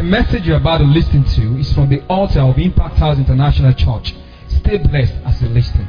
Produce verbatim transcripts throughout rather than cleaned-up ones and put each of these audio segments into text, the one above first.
The message you're about to listen to is from the altar of Impact House International Church. Stay blessed as you listen.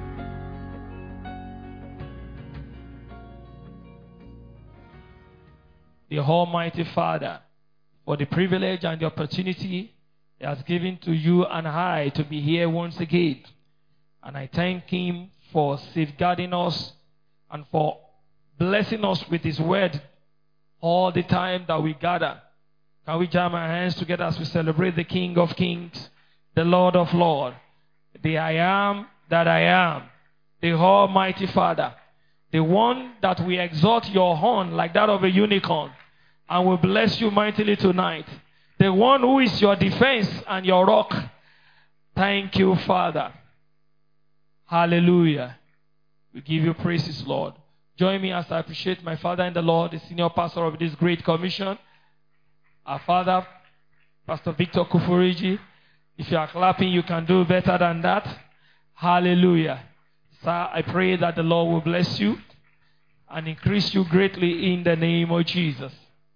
The Almighty Father, for the privilege and the opportunity He has given to you and I to be here once again. And I thank Him for safeguarding us and for blessing us with His word all the time that we gather. Can we jam our hands together as we celebrate the King of Kings, the Lord of Lords, the I am that I am, the Almighty Father, the one that we exalt your horn like that of a unicorn, and will bless you mightily tonight. The one who is your defense and your rock. Thank you, Father. Hallelujah. We give you praises, Lord. Join me as I appreciate my Father in the Lord, the senior pastor of this great commission, our Father, Pastor Victor Kufuriji. If you are clapping, you can do better than that. Hallelujah. Sir, I pray that the Lord will bless you and increase you greatly in the name of Jesus.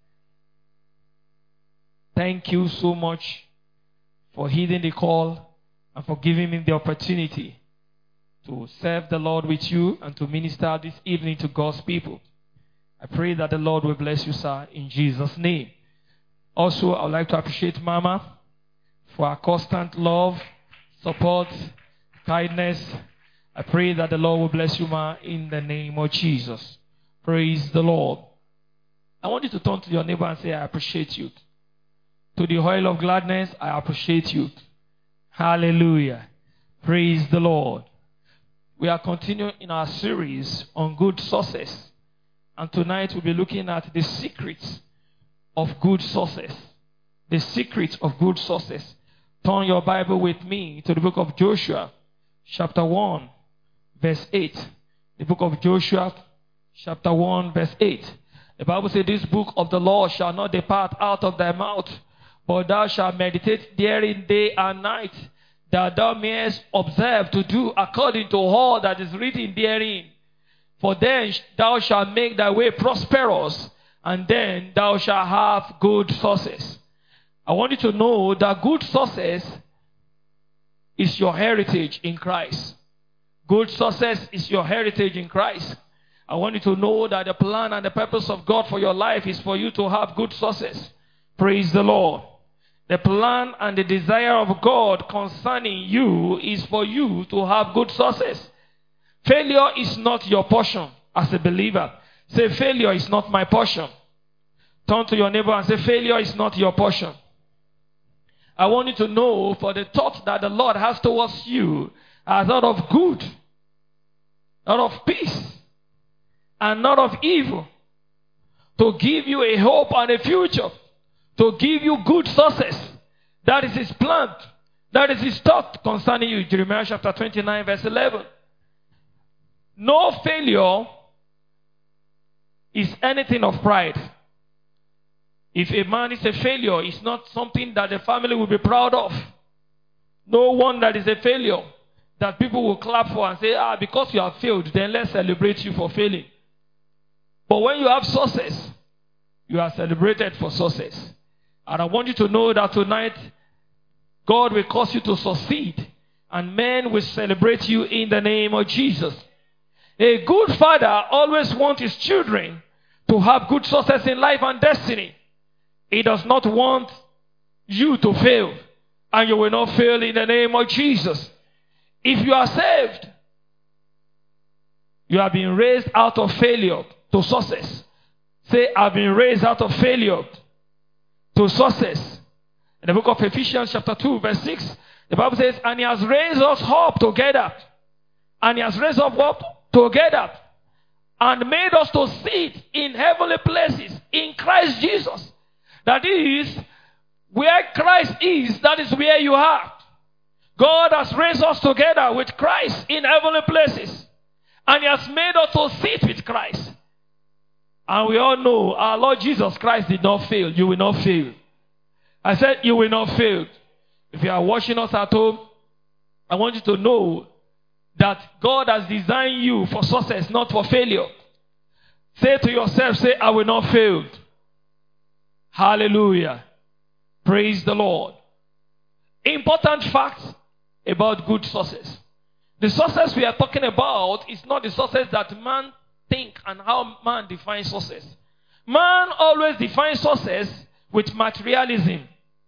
Thank you so much for heeding the call and for giving me the opportunity to serve the Lord with you and to minister this evening to God's people. I pray that the Lord will bless you, sir, in Jesus' name. Also, I would like to appreciate Mama for her constant love, support, kindness. I pray that the Lord will bless you, Ma, in the name of Jesus. Praise the Lord. I want you to turn to your neighbor and say, I appreciate you. To the oil of gladness, I appreciate you. Hallelujah. Praise the Lord. We are continuing in our series on good success. And tonight we'll be looking at the secrets of good success. The secrets of good success. Turn your Bible with me to the book of Joshua, chapter one, verse eight. The book of Joshua, chapter one, verse eight. The Bible says, this book of the law shall not depart out of thy mouth, but thou shalt meditate therein day and night, that thou mayest observe to do according to all that is written therein. For then thou shalt make thy way prosperous, and then thou shalt have good success. I want you to know that good success is your heritage in Christ. Good success is your heritage in Christ. I want you to know that the plan and the purpose of God for your life is for you to have good success. Praise the Lord. The plan and the desire of God concerning you is for you to have good success. Failure is not your portion as a believer. Say, failure is not my portion. Turn to your neighbor and say, failure is not your portion. I want you to know, for the thought that the Lord has towards you are thought of good, not of peace, and not of evil, to give you a hope and a future, to give you good success. That is His plan. That is His thought concerning you. Jeremiah chapter twenty-nine, verse eleven. No failure is anything of pride. If a man is a failure, it's not something that the family will be proud of. No one that is a failure that people will clap for and say, ah, because you have failed, then let's celebrate you for failing. But when you have success, you are celebrated for success. And I want you to know that tonight, God will cause you to succeed, and men will celebrate you in the name of Jesus. A good father always wants his children to have good success in life and destiny. He does not want you to fail, and you will not fail in the name of Jesus. If you are saved, you have been raised out of failure to success. Say, I've been raised out of failure to success. In the book of Ephesians chapter two, verse six, the Bible says, and He has raised us up together. And He has raised us up together. And made us to sit in heavenly places in Christ Jesus. That is, where Christ is, that is where you are. God has raised us together with Christ in heavenly places. And He has made us to sit with Christ. And we all know our Lord Jesus Christ did not fail. You will not fail. I said you will not fail. If you are watching us at home, I want you to know that God has designed you for success, not for failure. Say to yourself, say, I will not fail. Hallelujah. Praise the Lord. Important facts about good success. The success we are talking about is not the success that man thinks and how man defines success. Man always defines success with materialism.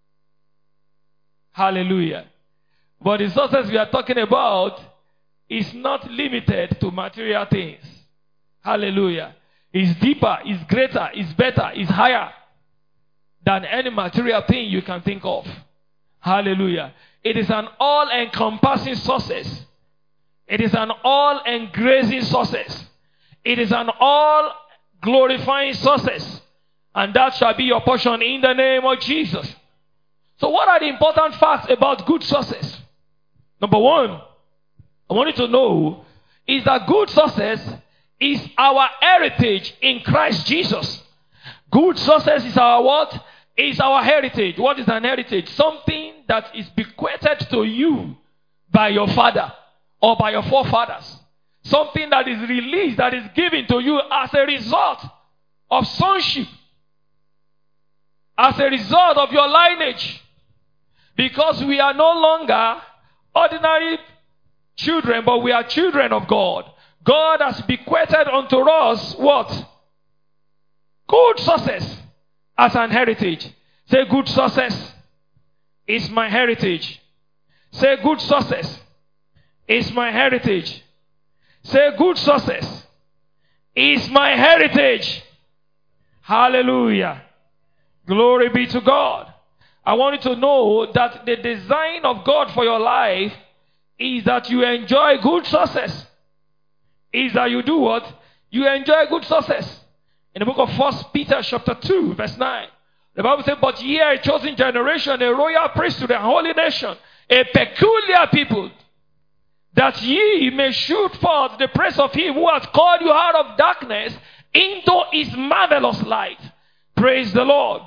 Hallelujah. But the success we are talking about is not limited to material things. Hallelujah. It's deeper, it's greater, it's better, it's higher than any material thing you can think of. Hallelujah. It is an all-encompassing success. It is an all-engracing success. It is an all-glorifying success. And that shall be your portion in the name of Jesus. So what are the important facts about good success? Number one, I want you to know is that good success is our heritage in Christ Jesus. Good success is our what? Is our heritage. What is an heritage? Something that is bequeathed to you by your father or by your forefathers. Something that is released, that is given to you as a result of sonship. As a result of your lineage. Because we are no longer ordinary children, but we are children of God. God has bequeathed unto us what? Good success as an heritage. Say, good success is my heritage. Say, good success is my heritage. Say, good success is my heritage. Hallelujah. Glory be to God. I want you to know that the design of God for your life is that you enjoy good success. Is that you do what? You enjoy good success. In the book of First Peter chapter two, verse nine, the Bible says, but ye are a chosen generation, a royal priesthood, a holy nation, a peculiar people, that ye may shoot forth the praise of him who has called you out of darkness into his marvelous light. Praise the Lord.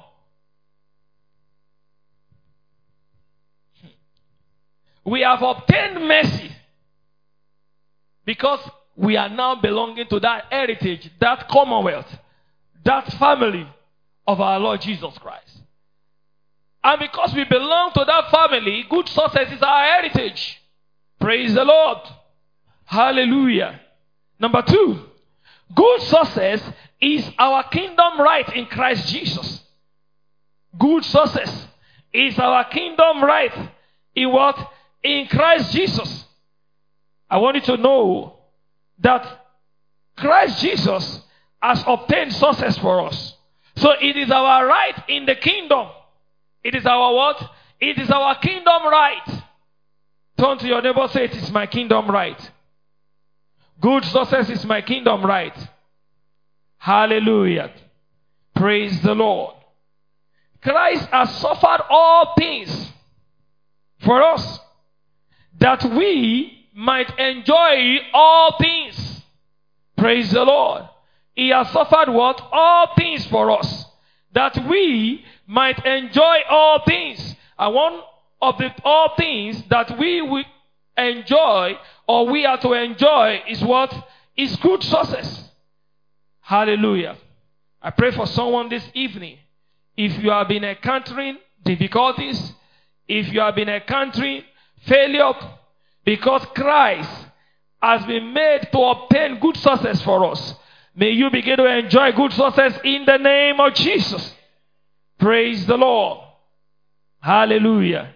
We have obtained mercy because we are now belonging to that heritage, that commonwealth, that family of our Lord Jesus Christ. And because we belong to that family, good success is our heritage. Praise the Lord. Hallelujah. Number two, good success is our kingdom right in Christ Jesus. Good success is our kingdom right in what? In Christ Jesus. I want you to know that Christ Jesus has obtained success for us. So it is our right in the kingdom. It is our what? It is our kingdom right. Turn to your neighbor and say, it is my kingdom right. Good success is my kingdom right. Hallelujah. Praise the Lord. Christ has suffered all things for us, that we might enjoy all things. Praise the Lord. He has suffered what? All things for us, that we might enjoy all things. And one of the all things that we will enjoy, or we are to enjoy, is what? Is good success. Hallelujah. I pray for someone this evening. If you have been encountering difficulties, if you have been encountering failure, because Christ has been made to obtain good success for us, may you begin to enjoy good success in the name of Jesus. Praise the Lord. Hallelujah.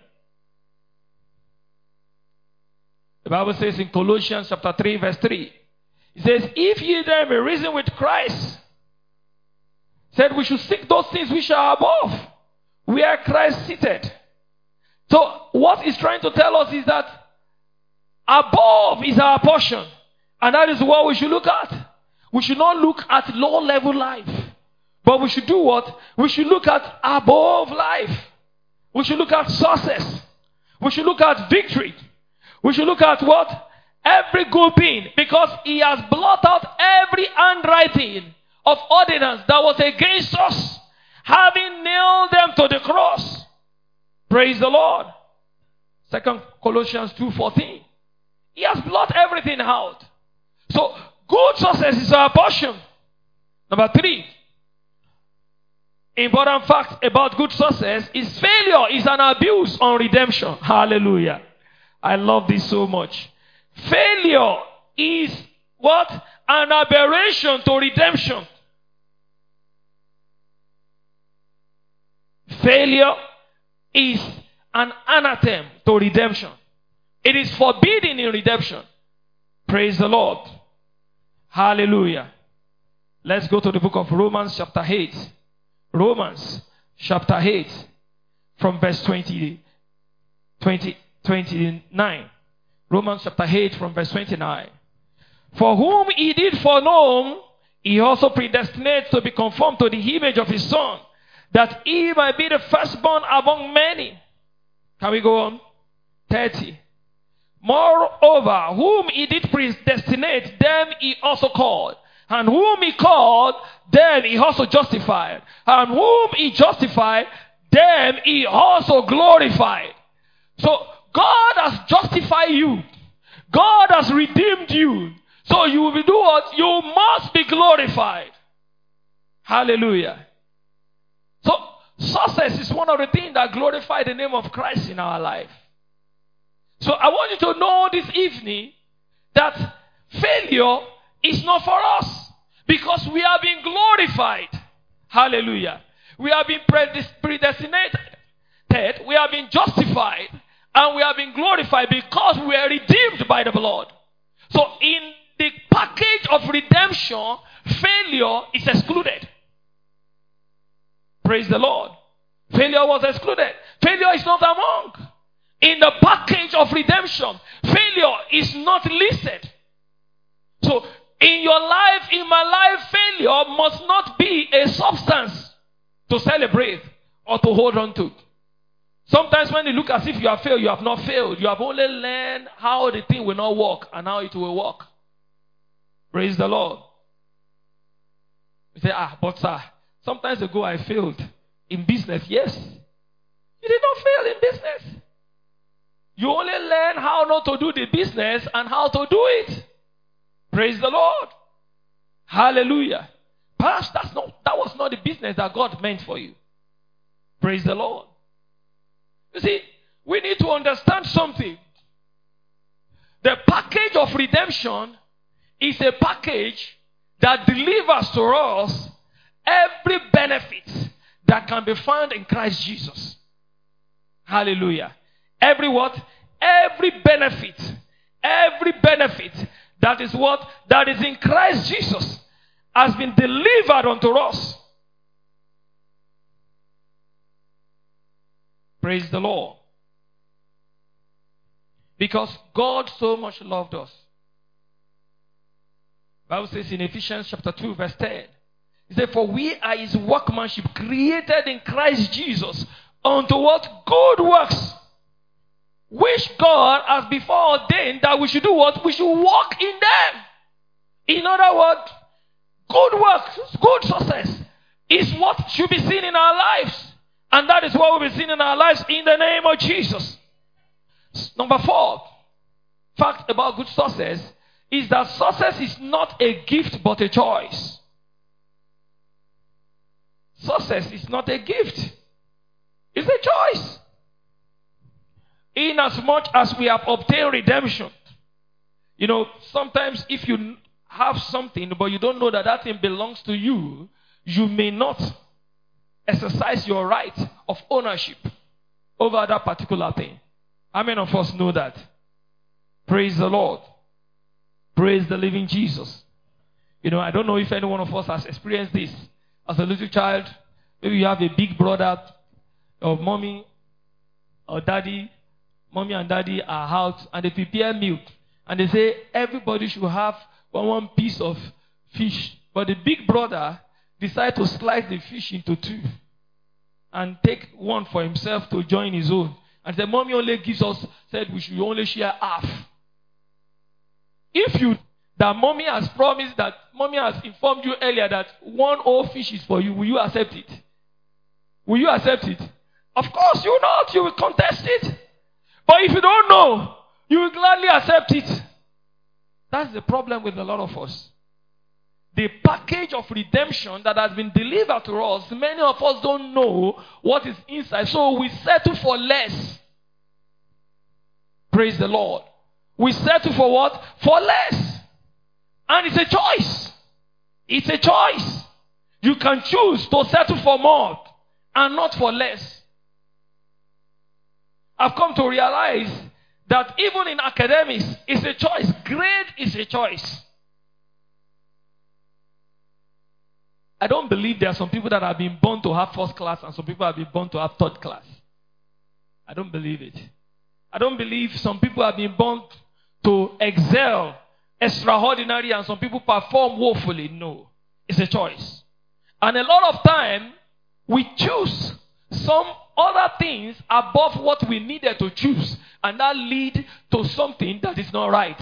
The Bible says in Colossians chapter three, verse three, it says, if ye then be risen with Christ, said we should seek those things which are above, where Christ seated. So what he's trying to tell us is that above is our portion. And that is what we should look at. We should not look at low level life. But we should do what? We should look at above life. We should look at success. We should look at victory. We should look at what? Every good thing. Because he has blotted out every handwriting of ordinance that was against us, having nailed them to the cross. Praise the Lord. Second Colossians two fourteen. He has blotted everything out. So, good success is our portion. Number three. Important fact about good success is failure is an abuse on redemption. Hallelujah. I love this so much. Failure is what? An aberration to redemption. Failure is an anathema to redemption. It is forbidden in redemption. Praise the Lord. Hallelujah. Let's go to the book of Romans chapter eight. Romans chapter eight from verse twenty, twenty, twenty-nine. Romans chapter eight from verse twenty-nine. For whom he did foreknow, he also predestinated to be conformed to the image of his Son, that he might be the firstborn among many. Can we go on? thirty. Moreover, whom he did predestinate, them he also called. And whom he called, them he also justified. And whom he justified, them he also glorified. So God has justified you. God has redeemed you. So you will do what? You must be glorified. Hallelujah. So success is one of the things that glorify the name of Christ in our life. So I want you to know this evening that failure is not for us. Because we are being glorified. Hallelujah. We have been predestinated. We have been justified. And we have been glorified because we are redeemed by the blood. So in the package of redemption, failure is excluded. Praise the Lord. Failure was excluded. Failure is not among. In the package of redemption, failure is not listed. So in your life, in my life, failure must not be a substance to celebrate or to hold on to. Sometimes when you look as if you have failed, you have not failed. You have only learned how the thing will not work and how it will work. Praise the Lord. You say, ah, but sir, sometimes ago I failed in business. Yes. You did not fail in business. You only learn how not to do the business and how to do it. Praise the Lord. Hallelujah. Perhaps that's not, that was not the business that God meant for you. Praise the Lord. You see, we need to understand something. The package of redemption is a package that delivers to us every benefit that can be found in Christ Jesus. Hallelujah. Every what? Every benefit. Every benefit that is what? That is in Christ Jesus has been delivered unto us. Praise the Lord. Because God so much loved us. The Bible says in Ephesians chapter two verse ten. It says, for we are his workmanship created in Christ Jesus unto what? Good works. Which God has before ordained that we should do what? We should walk in them. In other words, good works, good success is what should be seen in our lives. And that is what will be seen in our lives in the name of Jesus. Number four, fact about good success is that success is not a gift but a choice. Success is not a gift. It's a choice. In as much as we have obtained redemption. You know, sometimes if you have something but you don't know that that thing belongs to you, you may not exercise your right of ownership over that particular thing. How many of us know that? Praise the Lord. Praise the living Jesus. You know, I don't know if any one of us has experienced this. As a little child, maybe you have a big brother or mommy or daddy. Mommy and daddy are out and they prepare milk. And they say everybody should have one, one piece of fish. But the big brother decides to slice the fish into two. And take one for himself to join his own. And the mommy only gives us, said we should only share half. If you, that mommy has promised that, mommy has informed you earlier that one whole fish is for you, will you accept it? Will you accept it? Of course you not, you will contest it. But if you don't know, you will gladly accept it. That's the problem with a lot of us. the package of redemption that has been delivered to us, many of us don't know what is inside. So we settle for less. Praise the Lord. We settle for what? For less. And it's a choice. It's a choice. You can choose to settle for more and not for less. I've come to realize that even in academics, it's a choice. Grade is a choice. I don't believe there are some people that have been born to have first class and some people have been born to have third class. I don't believe it. I don't believe some people have been born to excel extraordinary and some people perform woefully. No. It's a choice. And a lot of time, we choose some other things above what we needed to choose. And that leads to something that is not right.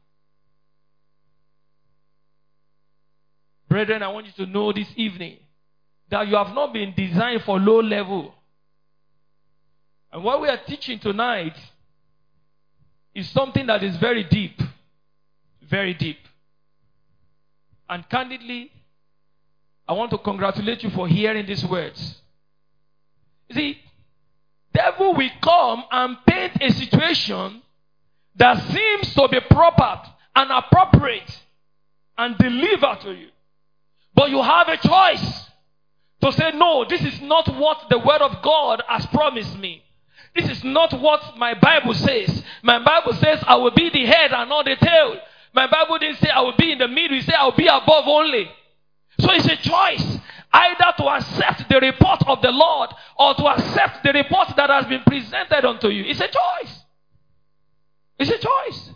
Brethren, I want you to know this evening that you have not been designed for low level. And what we are teaching tonight is something that is very deep. Very deep. And candidly, I want to congratulate you for hearing these words. You see, devil will come and paint a situation that seems to be proper and appropriate and deliver to you. But you have a choice to say, no, this is not what the word of God has promised me. This is not what my Bible says. My Bible says I will be the head and not the tail. My Bible didn't say I will be in the middle. It said I will be above only. So it's a choice. Either to accept the report of the Lord or to accept the report that has been presented unto you. It's a choice. It's a choice.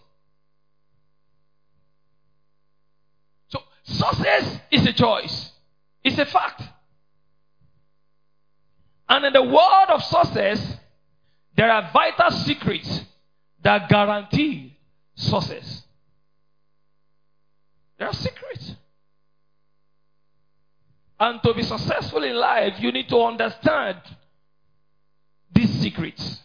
So success is a choice. It's a fact. And in the world of success, there are vital secrets that guarantee success. There are secrets. And to be successful in life, you need to understand these secrets.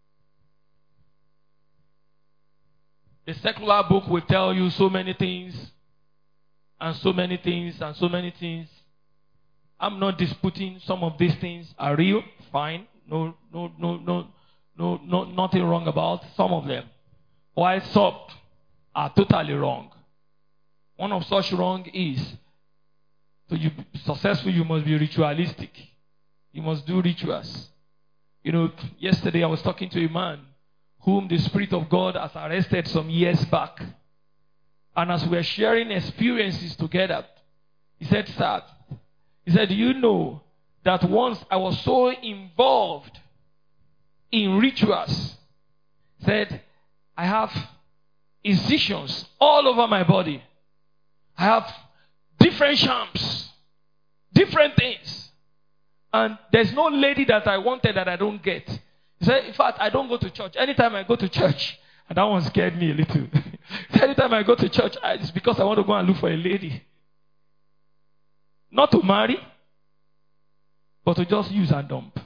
The secular book will tell you so many things, and so many things, and so many things. I'm not disputing some of these things are real, fine. No, no, no, no, no, no, nothing wrong about some of them. While some are totally wrong. One of such wrong is, to you be successful, you must be ritualistic. You must do rituals. You know, yesterday I was talking to a man whom the Spirit of God has arrested some years back. And as we were sharing experiences together, he said, sir, he said, do you know that once I was so involved in rituals, said, I have incisions all over my body. I have different charms, different things. And there's no lady that I wanted that I don't get. He said, in fact, I don't go to church. Anytime I go to church, and that one scared me a little. Anytime I go to church, it's because I want to go and look for a lady. Not to marry, but to just use and dump.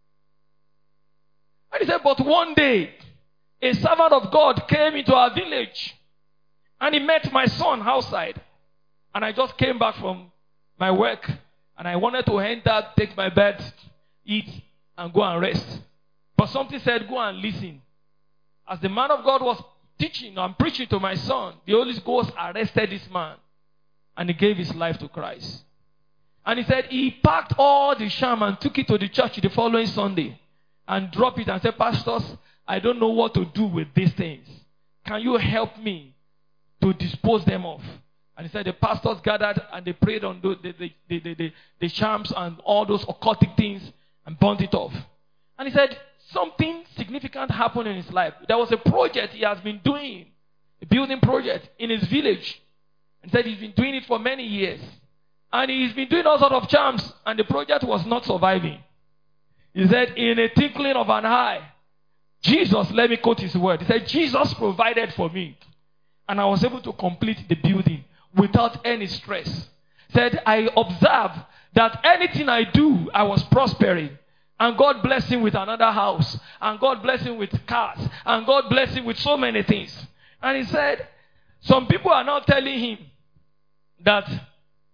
And he said, but one day, a servant of God came into our village, and he met my son outside. And I just came back from my work, and I wanted to enter, take my bed, eat, and go and rest. But something said, go and listen. As the man of God was teaching and preaching to my son, the Holy Ghost arrested this man, and he gave his life to Christ. And he said he packed all the sham and took it to the church the following Sunday and dropped it and said, pastors, I don't know what to do with these things. Can you help me to dispose them of? And he said the pastors gathered and they prayed on the, the, the, the, the, the charms and all those occultic things and burnt it off. And he said something significant happened in his life. There was a project he has been doing, a building project in his village. And he said he's been doing it for many years. And he's been doing all sorts of charms and the project was not surviving. He said, in a twinkling of an eye, Jesus, let me quote his word. He said, Jesus provided for me. And I was able to complete the building without any stress. He said, I observed that anything I do, I was prospering. And God blessed him with another house. And God blessed him with cars. And God blessed him with so many things. And he said, some people are now telling him that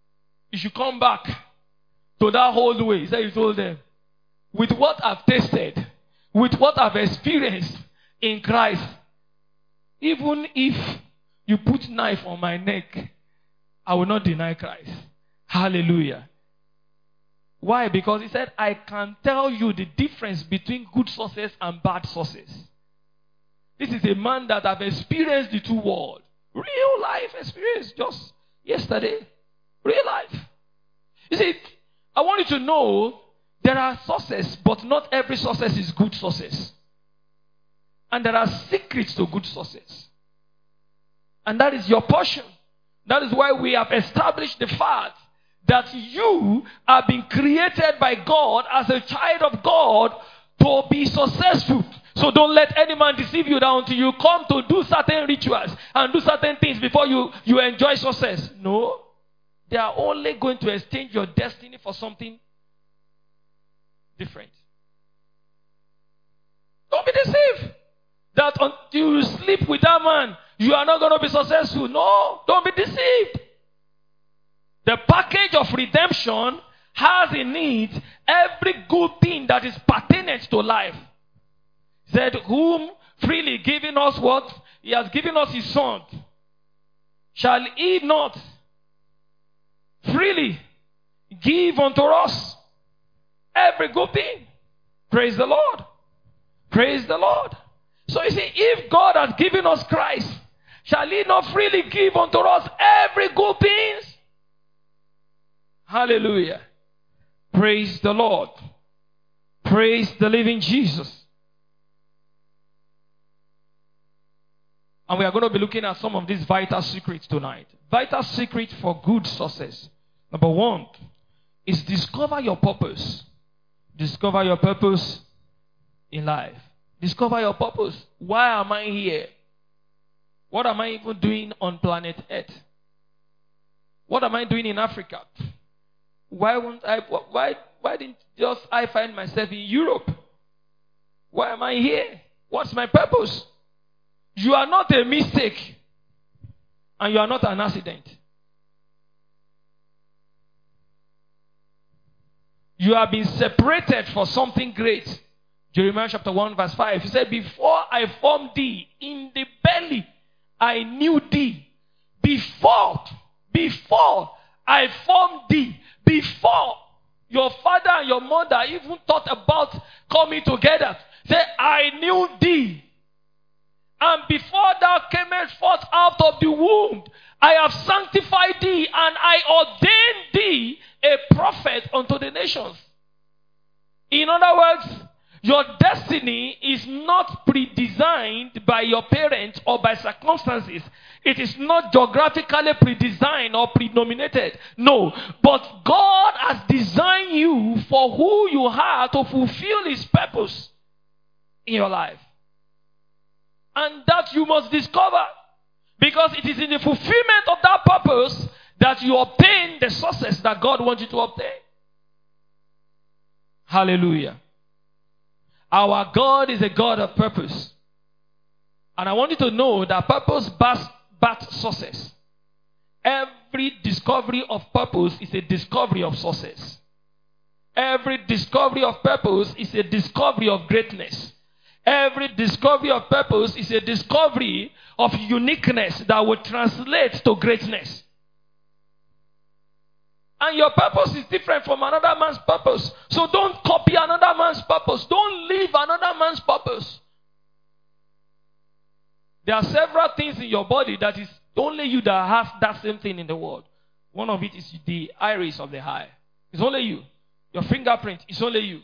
you should come back to that old way. He said, he told them, with what I've tasted, with what I've experienced in Christ, even if you put knife on my neck, I will not deny Christ. Hallelujah. Why? Because he said, I can tell you the difference between good sources and bad sources. This is a man that have experienced the two worlds. Real life experience just yesterday. Real life. You see, I want you to know there are sources, but not every sources is good sources. And there are secrets to good sources. And that is your portion. That is why we have established the fact that you are being created by God as a child of God to be successful. So don't let any man deceive you down until you come to do certain rituals and do certain things before you, you enjoy success. No. They are only going to exchange your destiny for something different. Don't be deceived that until you sleep with that man, you are not going to be successful. No, don't be deceived. The package of redemption has in it every good thing that is pertinent to life. He said, whom freely giving us what? He has given us his son. Shall he not freely give unto us every good thing? Praise the Lord. Praise the Lord. So you see, if God has given us Christ, shall he not freely give unto us every good thing? Hallelujah. Praise the Lord. Praise the living Jesus. And we are going to be looking at some of these vital secrets tonight. Vital secret for good success. Number one is discover your purpose. Discover your purpose in life. Discover your purpose. Why am I here? What am I even doing on planet Earth? What am I doing in Africa? Why won't I? Why? Why didn't just I find myself in Europe? Why am I here? What's my purpose? You are not a mistake, and you are not an accident. You have been separated for something great. Jeremiah chapter one verse five. He said, before I formed thee in the belly, I knew thee. Before, before I formed thee, before your father and your mother even thought about coming together, say, I knew thee. And before thou camest forth out of the womb, I have sanctified thee, and I ordained thee a prophet unto the nations. In other words, your destiny is not predesigned by your parents or by circumstances. It is not geographically predesigned or predominated. No. But God has designed you for who you are to fulfill his purpose in your life. And that you must discover. Because it is in the fulfillment of that purpose that you obtain the success that God wants you to obtain. Hallelujah. Our God is a God of purpose. And I want you to know that purpose births success. Every discovery of purpose is a discovery of success. Every discovery of purpose is a discovery of greatness. Every discovery of purpose is a discovery of uniqueness that will translate to greatness. And your purpose is different from another man's purpose. So don't copy another man's purpose. Don't live another man's purpose. There are several things in your body that is only you that has that same thing in the world. One of it is the iris of the eye. It's only you. Your fingerprint is only you.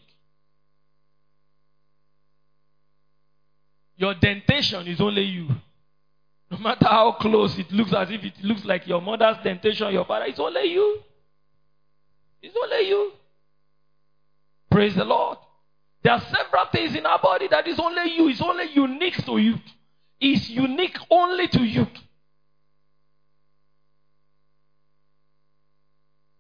Your dentation is only you. No matter how close it looks, as if it looks like your mother's dentation, your father, it's only you. It's only you. Praise the Lord. There are several things in our body that is only you. It's only unique to you. It's unique only to you.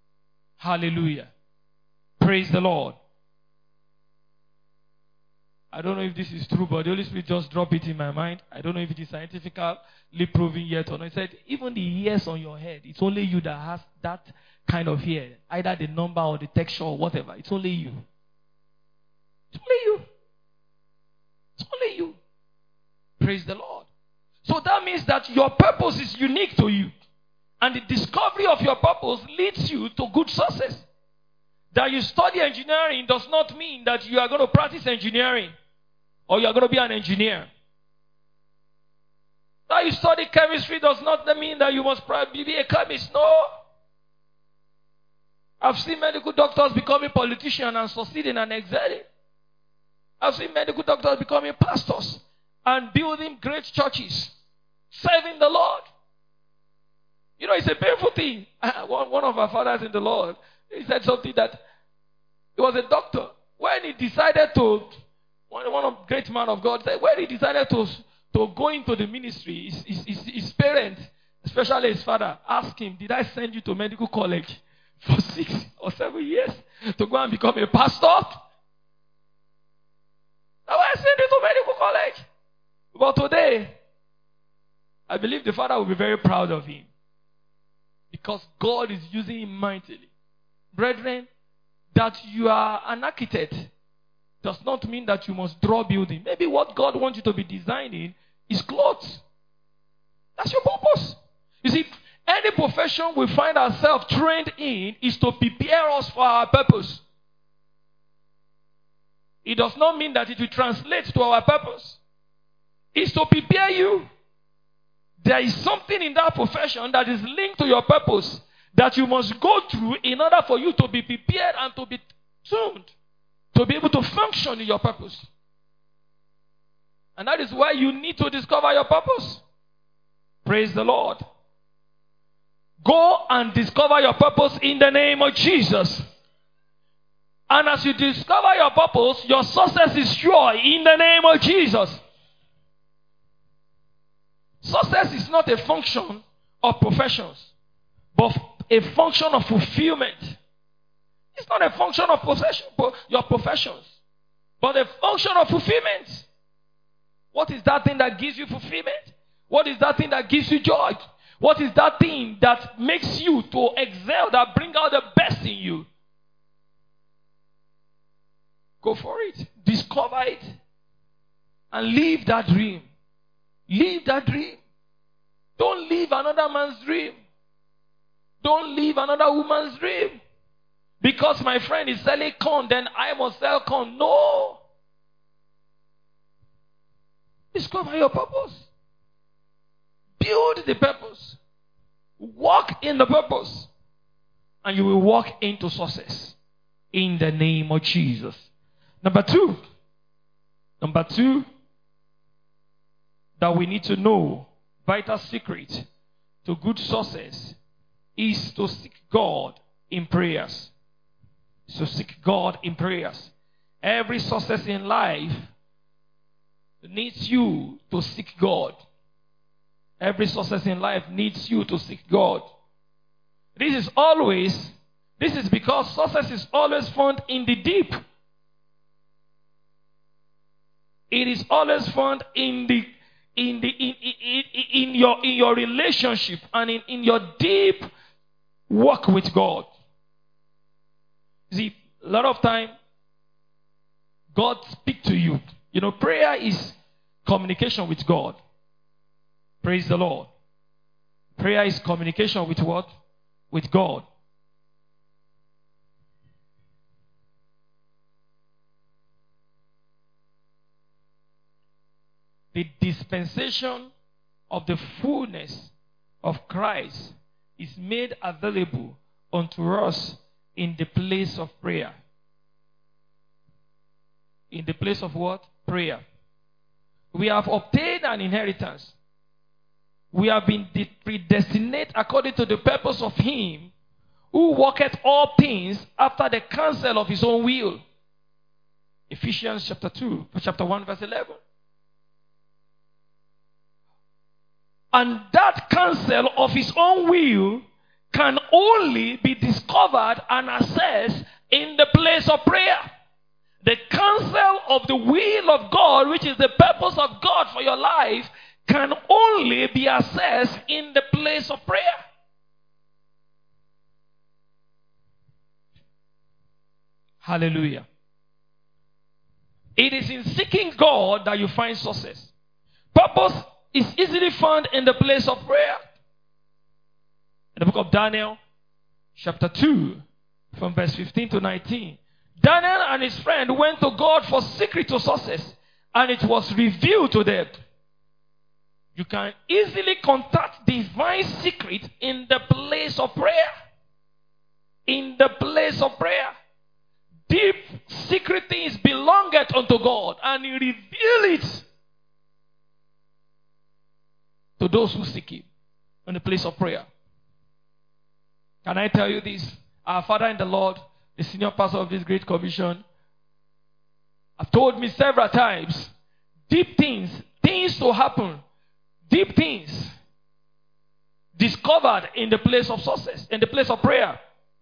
Hallelujah. Praise the Lord. I don't know if this is true, but the Holy Spirit just dropped it in my mind. I don't know if it is scientifically proven yet or not. He said, even the hairs on your head, it's only you that has that kind of hair. Either the number or the texture or whatever. It's only you. It's only you. It's only you. Praise the Lord. So that means that your purpose is unique to you. And the discovery of your purpose leads you to good success. That you study engineering does not mean that you are going to practice engineering or you are going to be an engineer. That you study chemistry does not mean that you must be a chemist. No. I've seen medical doctors becoming politicians and succeeding and excelling. I've seen medical doctors becoming pastors and building great churches, serving the Lord. You know, it's a painful thing. One of our fathers in the Lord, he said something that he was a doctor. When he decided to, one, one of great man of God said, when he decided to, to go into the ministry, his, his, his, his parents, especially his father, asked him, did I send you to medical college for six or seven years to go and become a pastor? Now I sent you to medical college. But today, I believe the father will be very proud of him. Because God is using him mightily. Brethren, that you are an architect does not mean that you must draw building. Maybe what God wants you to be designing is clothes. That's your purpose. You see, any profession we find ourselves trained in is to prepare us for our purpose. It does not mean that it will translate to our purpose. It's to prepare you. There is something in that profession that is linked to your purpose that you must go through in order for you to be prepared and to be tuned to be able to function in your purpose. And that is why you need to discover your purpose. Praise the Lord. Go and discover your purpose in the name of Jesus. And as you discover your purpose, your success is sure in the name of Jesus. Success is not a function of professions, but a function of fulfillment. It's not a function of possession, your professions, but a function of fulfillment. What is that thing that gives you fulfillment? What is that thing that gives you joy? What is that thing that makes you to excel, that brings out the best in you? Go for it. Discover it. And live that dream. Live that dream. Don't live another man's dream. Don't live another woman's dream. Because my friend is selling corn, then I must sell corn. No. Discover your purpose. Build the purpose. Walk in the purpose. And you will walk into success. In the name of Jesus. Number two. Number two. That we need to know. Vital secret to good success is to seek God in prayers. So seek God in prayers. Every success in life needs you to seek God. Every success in life needs you to seek God. This is always, this is because success is always found in the deep. It is always found in the in the in, in, in your in your relationship and in, in your deep work with God. See, a lot of time God speaks to you. You know, prayer is communication with God. Praise the Lord. Prayer is communication with what? With God. The dispensation of the fullness of Christ is made available unto us in the place of prayer. In the place of what? Prayer. We have obtained an inheritance. We have been predestinate according to the purpose of Him who worketh all things after the counsel of His own will. Ephesians chapter two, chapter one, verse eleven. And that counsel of His own will can only be discovered and accessed in the place of prayer. The counsel of the will of God, which is the purpose of God for your life, can only be accessed in the place of prayer. Hallelujah. It is in seeking God that you find success. Purpose is easily found in the place of prayer. In the book of Daniel, chapter two, from verse fifteen to nineteen. Daniel and his friend went to God for secret to success, and it was revealed to them. You can easily contact divine secret in the place of prayer. In the place of prayer. Deep secret things belongeth unto God, and He reveals it to those who seek Him in the place of prayer. Can I tell you this? Our Father in the Lord, the senior pastor of this great commission, have told me several times, deep things, things to happen, deep things discovered in the place of success, in the place of prayer.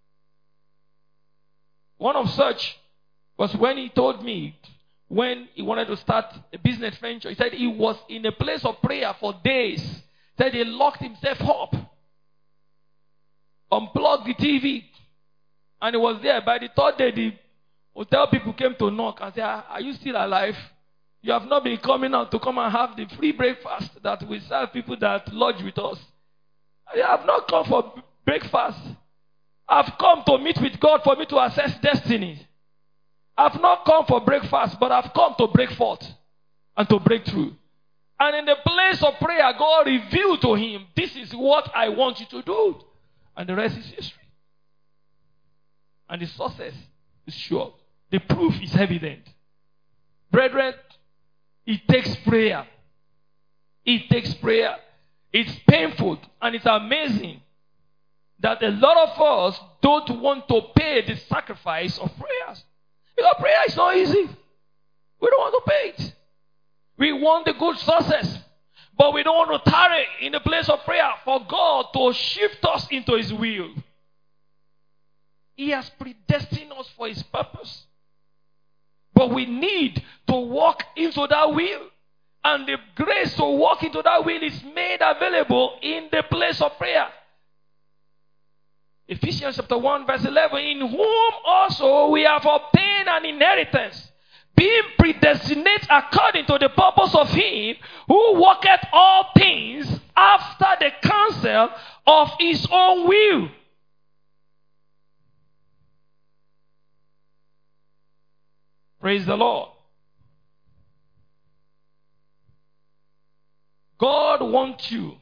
One of such was when he told me, when he wanted to start a business venture, he said he was in a place of prayer for days. He said he locked himself up, unplugged the T V, and he was there. By the third day, the hotel people came to knock and said, are you still alive? You have not been coming out to come and have the free breakfast that we serve people that lodge with us. I have not come for breakfast. I've come to meet with God for me to access destiny. I've not come for breakfast, but I've come to break forth and to break through. And in the place of prayer, God revealed to him, this is what I want you to do. And the rest is history. And the success is sure. The proof is evident. Brethren, it takes prayer. It takes prayer. It's painful and it's amazing that a lot of us don't want to pay the sacrifice of prayers. Because prayer is not easy. We don't want to pay it. We want the good success. But we don't want to tarry in the place of prayer for God to shift us into His will. He has predestined us for His purpose. But we need to walk into that will. And the grace to walk into that will is made available in the place of prayer. Ephesians chapter one verse eleven, in whom also we have obtained an inheritance, being predestinate according to the purpose of Him who worketh all things after the counsel of His own will. Praise the Lord. God wants you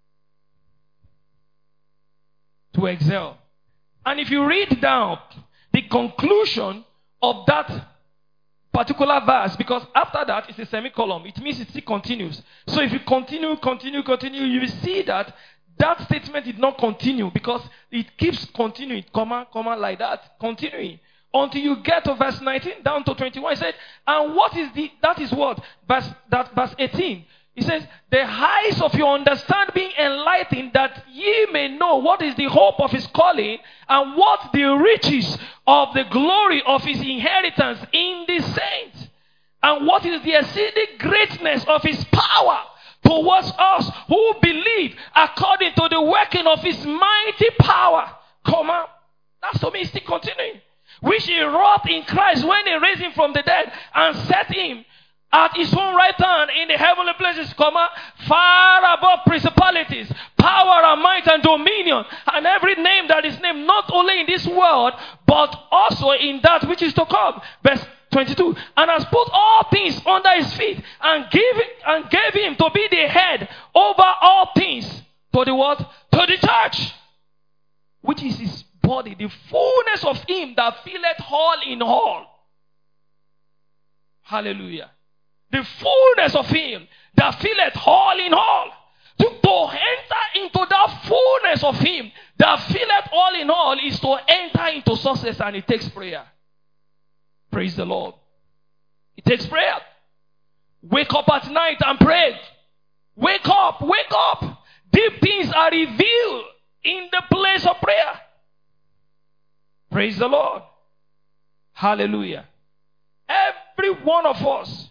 to excel. And if you read down the conclusion of that particular verse, because after that it's a semicolon, it means it still continues. So if you continue, continue, continue, you will see that that statement did not continue because it keeps continuing, comma, comma, like that, continuing. Until you get to verse nineteen down to twenty-one, it said, and what is the, that is what? Verse, that, verse eighteen. He says, the eyes of your understanding being enlightened, that ye may know what is the hope of His calling, and what the riches of the glory of His inheritance in the saints, and what is the exceeding greatness of His power towards us who believe, according to the working of His mighty power. Comma. That's to me still continuing. Which He wrought in Christ when He raised Him from the dead and set Him at His own right hand in the heavenly places, comma, far above principalities, power and might and dominion, and every name that is named, not only in this world, but also in that which is to come. Verse twenty-two, and has put all things under His feet, and gave, and gave Him to be the head over all things, to the what? To the church, which is His body, the fullness of Him that filleth all in all. Hallelujah. The fullness of Him that filleth all in all. To, to enter into that fullness of Him that filleth all in all is to enter into success, and it takes prayer. Praise the Lord. It takes prayer. Wake up at night and pray. Wake up, wake up. Deep things are revealed in the place of prayer. Praise the Lord. Hallelujah. Every every one of us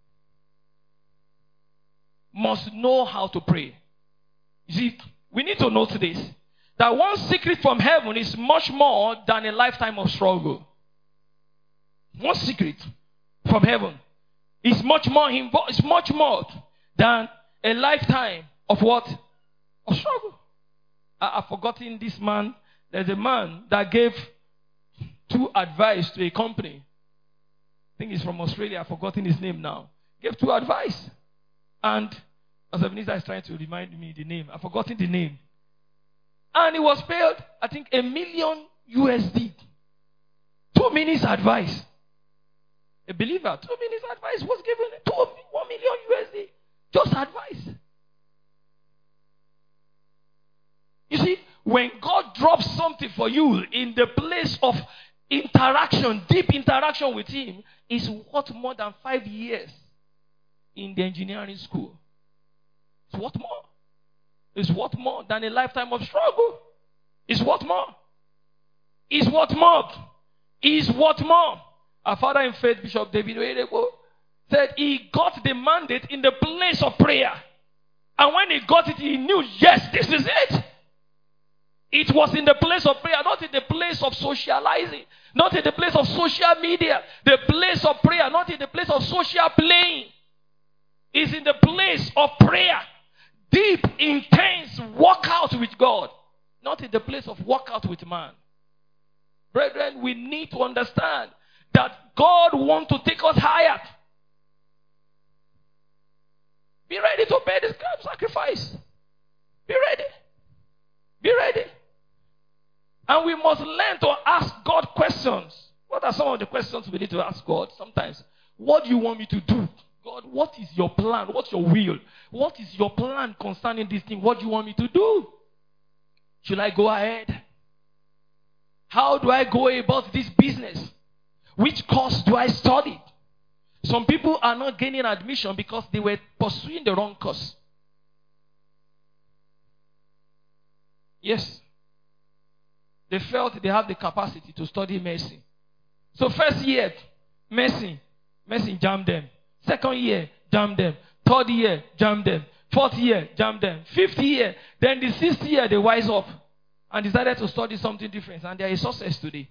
must know how to pray. You see, we need to note this. That one secret from heaven is much more than a lifetime of struggle. One secret from heaven is much more invo- is much more than a lifetime of what? Of struggle. I, I've forgotten this man. There's a man that gave two advice to a company. I think he's from Australia. I've forgotten his name now. Gave two advice. And as Ebenezer is trying to remind me the name, I've forgotten the name. And he was paid, I think, a million U S D. Two minutes advice. A believer, two minutes advice was given. Two, one million U S D. Just advice. You see, when God drops something for you in the place of interaction, deep interaction with Him, is worth more than five years in the engineering school. It's worth more. It's worth more than a lifetime of struggle. It's worth more. It's worth more. It's worth more. Our father in faith, Bishop David Oyedepo, said he got the mandate in the place of prayer. And when he got it, he knew, yes, this is it. It was in the place of prayer, not in the place of socializing, not in the place of social media, the place of prayer, not in the place of social playing. It's in the place of prayer. Deep, intense workout with God, not in the place of workout with man. Brethren, we need to understand that God wants to take us higher. Be ready to pay this kind of sacrifice. Be ready. Be ready. And we must learn to ask God questions. What are some of the questions we need to ask God sometimes? What do you want me to do? God, what is your plan? What's your will? What is your plan concerning this thing? What do you want me to do? Should I go ahead? How do I go about this business? Which course do I study? Some people are not gaining admission because they were pursuing the wrong course. Yes. They felt they have the capacity to study medicine. So first year, medicine, medicine jammed them. Second year, jam them. Third year, jam them. Fourth year, jam them. Fifth year, then the sixth year, they wise up and decided to study something different. And they are a success today.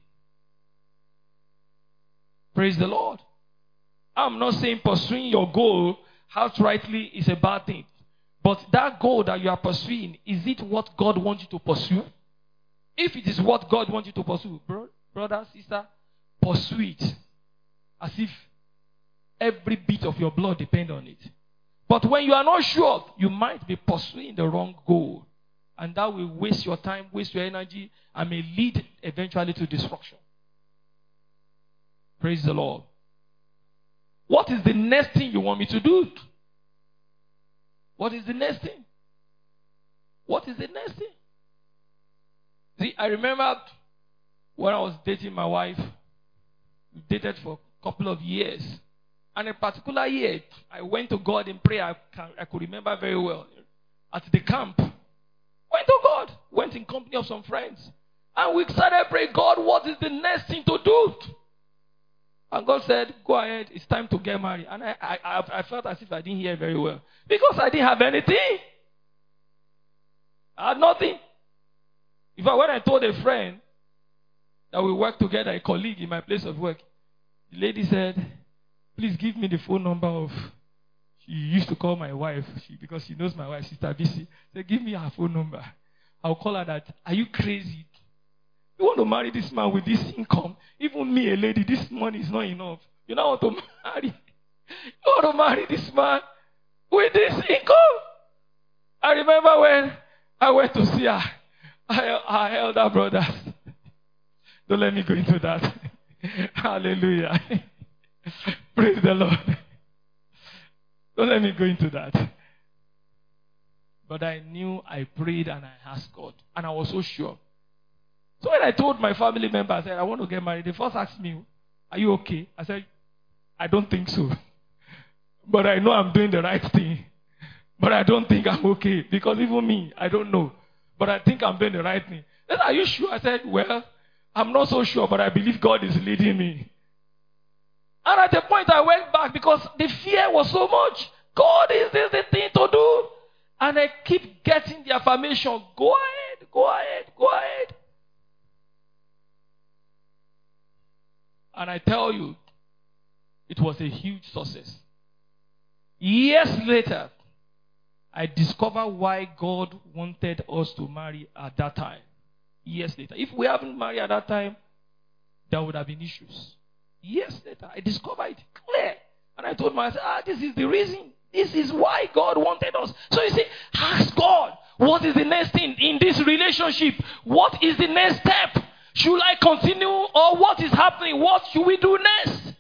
Praise the Lord. I'm not saying pursuing your goal outrightly is a bad thing. But that goal that you are pursuing, is it what God wants you to pursue? If it is what God wants you to pursue, bro, brother, sister, pursue it. As if every bit of your blood depends on it. But when you are not sure, you might be pursuing the wrong goal. And that will waste your time, waste your energy, and may lead eventually to destruction. Praise the Lord. What is the next thing you want me to do? What is the next thing? What is the next thing? See, I remember when I was dating my wife, we dated for a couple of years. And a particular year, I went to God in prayer. I, can, I could remember very well. At the camp, went to God. Went in company of some friends. And we started praying, God, what is the next thing to do? And God said, go ahead, it's time to get married. And I, I, I felt as if I didn't hear very well. Because I didn't have anything. I had nothing. In fact, when I told a friend that we work together, a colleague in my place of work, the lady said, please give me the phone number of, she used to call my wife, she, because she knows my wife, Sister B C. Say, give me her phone number. I'll call her that, are you crazy? You want to marry this man with this income? Even me, a lady, this money is not enough. You don't want to marry. You want to marry this man with this income? I remember when I went to see her, our elder brothers. Don't let me go into that. Hallelujah. Praise the Lord. Don't let me go into that. But I knew, I prayed, and I asked God. And I was so sure. So when I told my family member, I said, I want to get married, they first asked me, are you okay? I said, I don't think so. But I know I'm doing the right thing. But I don't think I'm okay. Because even me, I don't know. But I think I'm doing the right thing. They said, are you sure? I said, well, I'm not so sure, but I believe God is leading me. And at the point I went back because the fear was so much. God, is this the thing to do? And I keep getting the affirmation, go ahead, go ahead, go ahead. And I tell you, it was a huge success. Years later, I discovered why God wanted us to marry at that time. Years later. If we haven't married at that time, there would have been issues. Years later, I discovered it clear. And I told myself, ah, this is the reason. This is why God wanted us. So you see, ask God, what is the next thing in this relationship? What is the next step? Should I continue, or what is happening? What should we do next?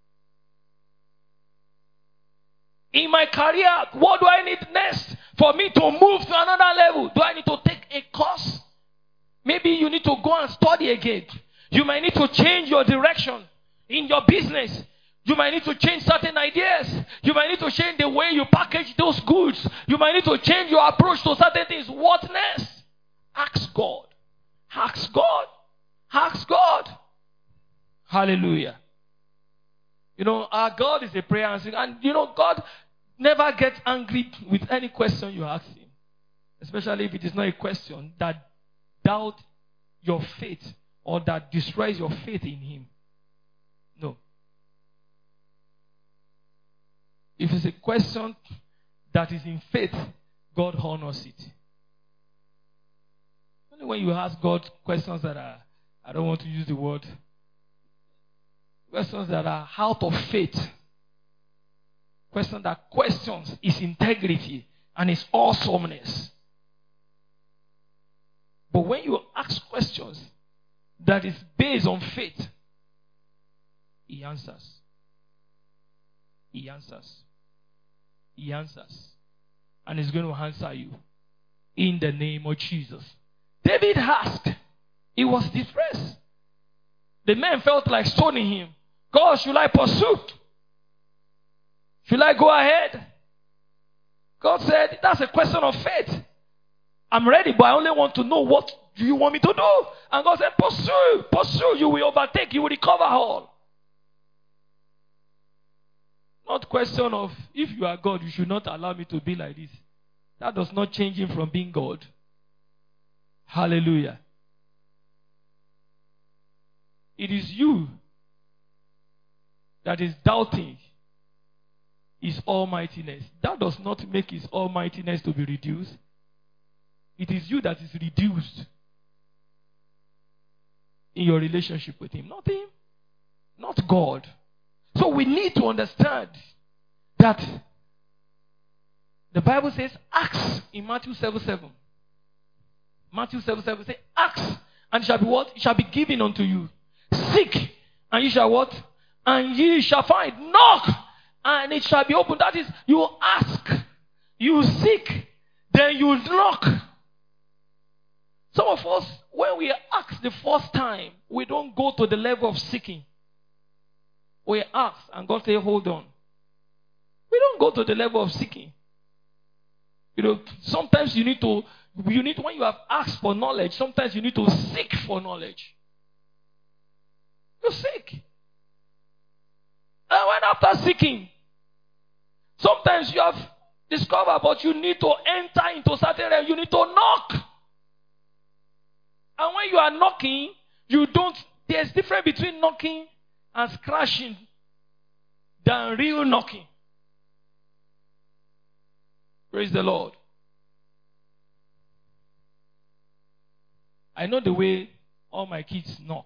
In my career, what do I need next for me to move to another level? Do I need to take a course? Maybe you need to go and study again. You might need to change your direction in your business. You might need to change certain ideas. You might need to change the way you package those goods. You might need to change your approach to certain things. What next? Ask God. Ask God. Ask God. Hallelujah. You know, our God is a prayer answering. And you know, God never gets angry with any question you ask him. Especially if it is not a question that doubts your faith or that destroys your faith in him. No. If it's a question that is in faith, God honors it. Only when you ask God questions that are, I don't want to use the word, questions that are out of faith, questions that questions his integrity and his awesomeness. But when you ask questions that is based on faith, he answers. He answers. He answers. And he's going to answer you in the name of Jesus. David asked. He was depressed. The men felt like stoning him. God, should I pursue? Should I go ahead? God said, that's a question of faith. I'm ready, but I only want to know what do you want me to do. And God said, pursue, pursue. You will overtake, you will recover all. Not question of, if you are God, you should not allow me to be like this. That does not change him from being God. Hallelujah. It is you that is doubting his almightiness. That does not make his almightiness to be reduced. It is you that is reduced in your relationship with him. Not him. Not God. So we need to understand that the Bible says, ask in Matthew seven seven. Matthew seven seven says, ask and it shall be what? It shall be given unto you. Seek and you shall what? And ye shall find. Knock and it shall be opened. That is, you ask, you seek, then you knock. Some of us, when we ask the first time, we don't go to the level of seeking. We ask and God says, hold on. We don't go to the level of seeking. You know, sometimes you need to, you need, when you have asked for knowledge, sometimes you need to seek for knowledge. You seek. And when after seeking, sometimes you have discovered, but you need to enter into certain areas, you need to knock. And when you are knocking, you don't, there's difference between knocking and scratching than real knocking. Praise the Lord. I know the way all my kids knock.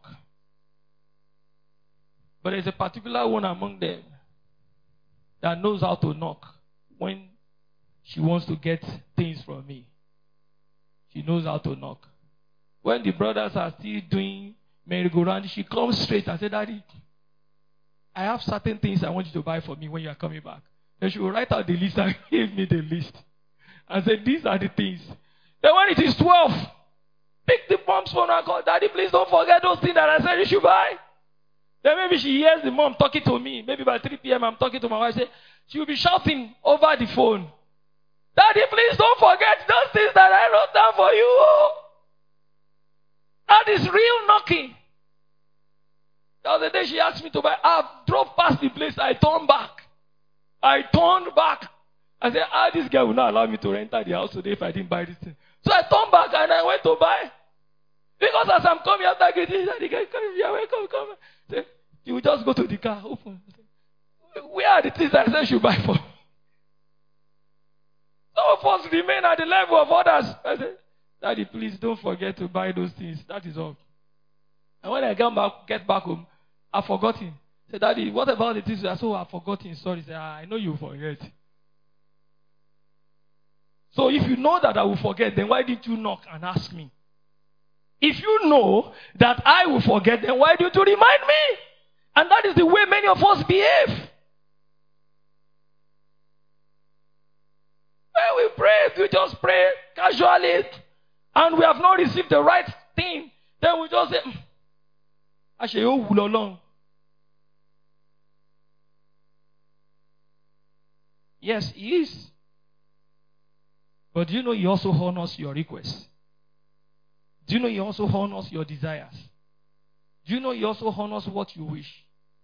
But there's a particular one among them that knows how to knock when she wants to get things from me. She knows how to knock. When the brothers are still doing merry-go-round, she comes straight and says, Daddy, I have certain things I want you to buy for me when you are coming back. Then she will write out the list and give me the list. And say, these are the things. Then when it is twelve, pick the mom's phone and call, Daddy, please don't forget those things that I said you should buy. Then maybe she hears the mom talking to me. Maybe by three p.m. I'm talking to my wife. Say, she will be shouting over the phone, Daddy, please don't forget those things that I wrote down for you. That is real knocking. The other day she asked me to buy. I drove past the place. I turned back. I turned back. I said, ah, this guy will not allow me to enter the house today if I didn't buy this thing. So I turned back and I went to buy. Because as I'm coming after getting the guy, come here, welcome, come. Say, you will just go to the car, open. Where are the things I said you should buy for? Some of us remain at the level of others. I said, Daddy, please don't forget to buy those things. That is all. And when I get back, get back home, I've forgotten. I said, Daddy, what about the things? I said, oh, I've forgotten. Sorry. I said, ah, I know you forget. So if you know that I will forget, then why didn't you knock and ask me? If you know that I will forget, then why didn't you remind me? And that is the way many of us behave. When we pray, if we just pray casually and we have not received the right thing, then we just say, I say, oh, long. Yes, he is. But do you know he also honors your requests? Do you know he also honors your desires? Do you know he also honors what you wish?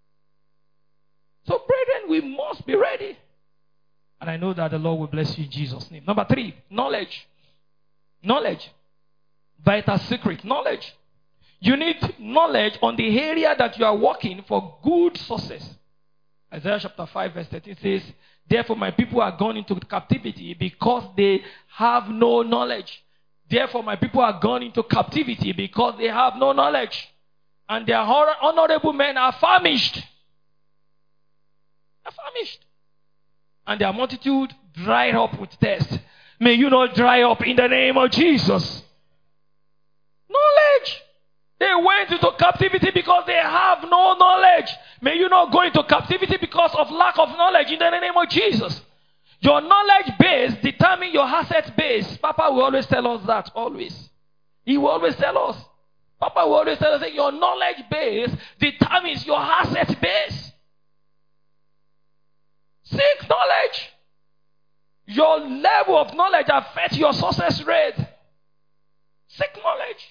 So, brethren, we must be ready. And I know that the Lord will bless you in Jesus' name. Number three, knowledge. Knowledge. Vital secret. Knowledge. You need knowledge on the area that you are working for good success. Isaiah chapter five verse thirteen says, therefore my people are gone into captivity because they have no knowledge. Therefore my people are gone into captivity because they have no knowledge. And their honorable men are famished. They are famished. And their multitude dried up with thirst. May you not dry up in the name of Jesus. Knowledge. They went into captivity because they have no knowledge. May you not go into captivity because of lack of knowledge in the name of Jesus. Your knowledge base determines your asset base. Papa will always tell us that. Always. He will always tell us. Papa will always tell us that your knowledge base determines your asset base. Seek knowledge. Your level of knowledge affects your success rate. Seek knowledge.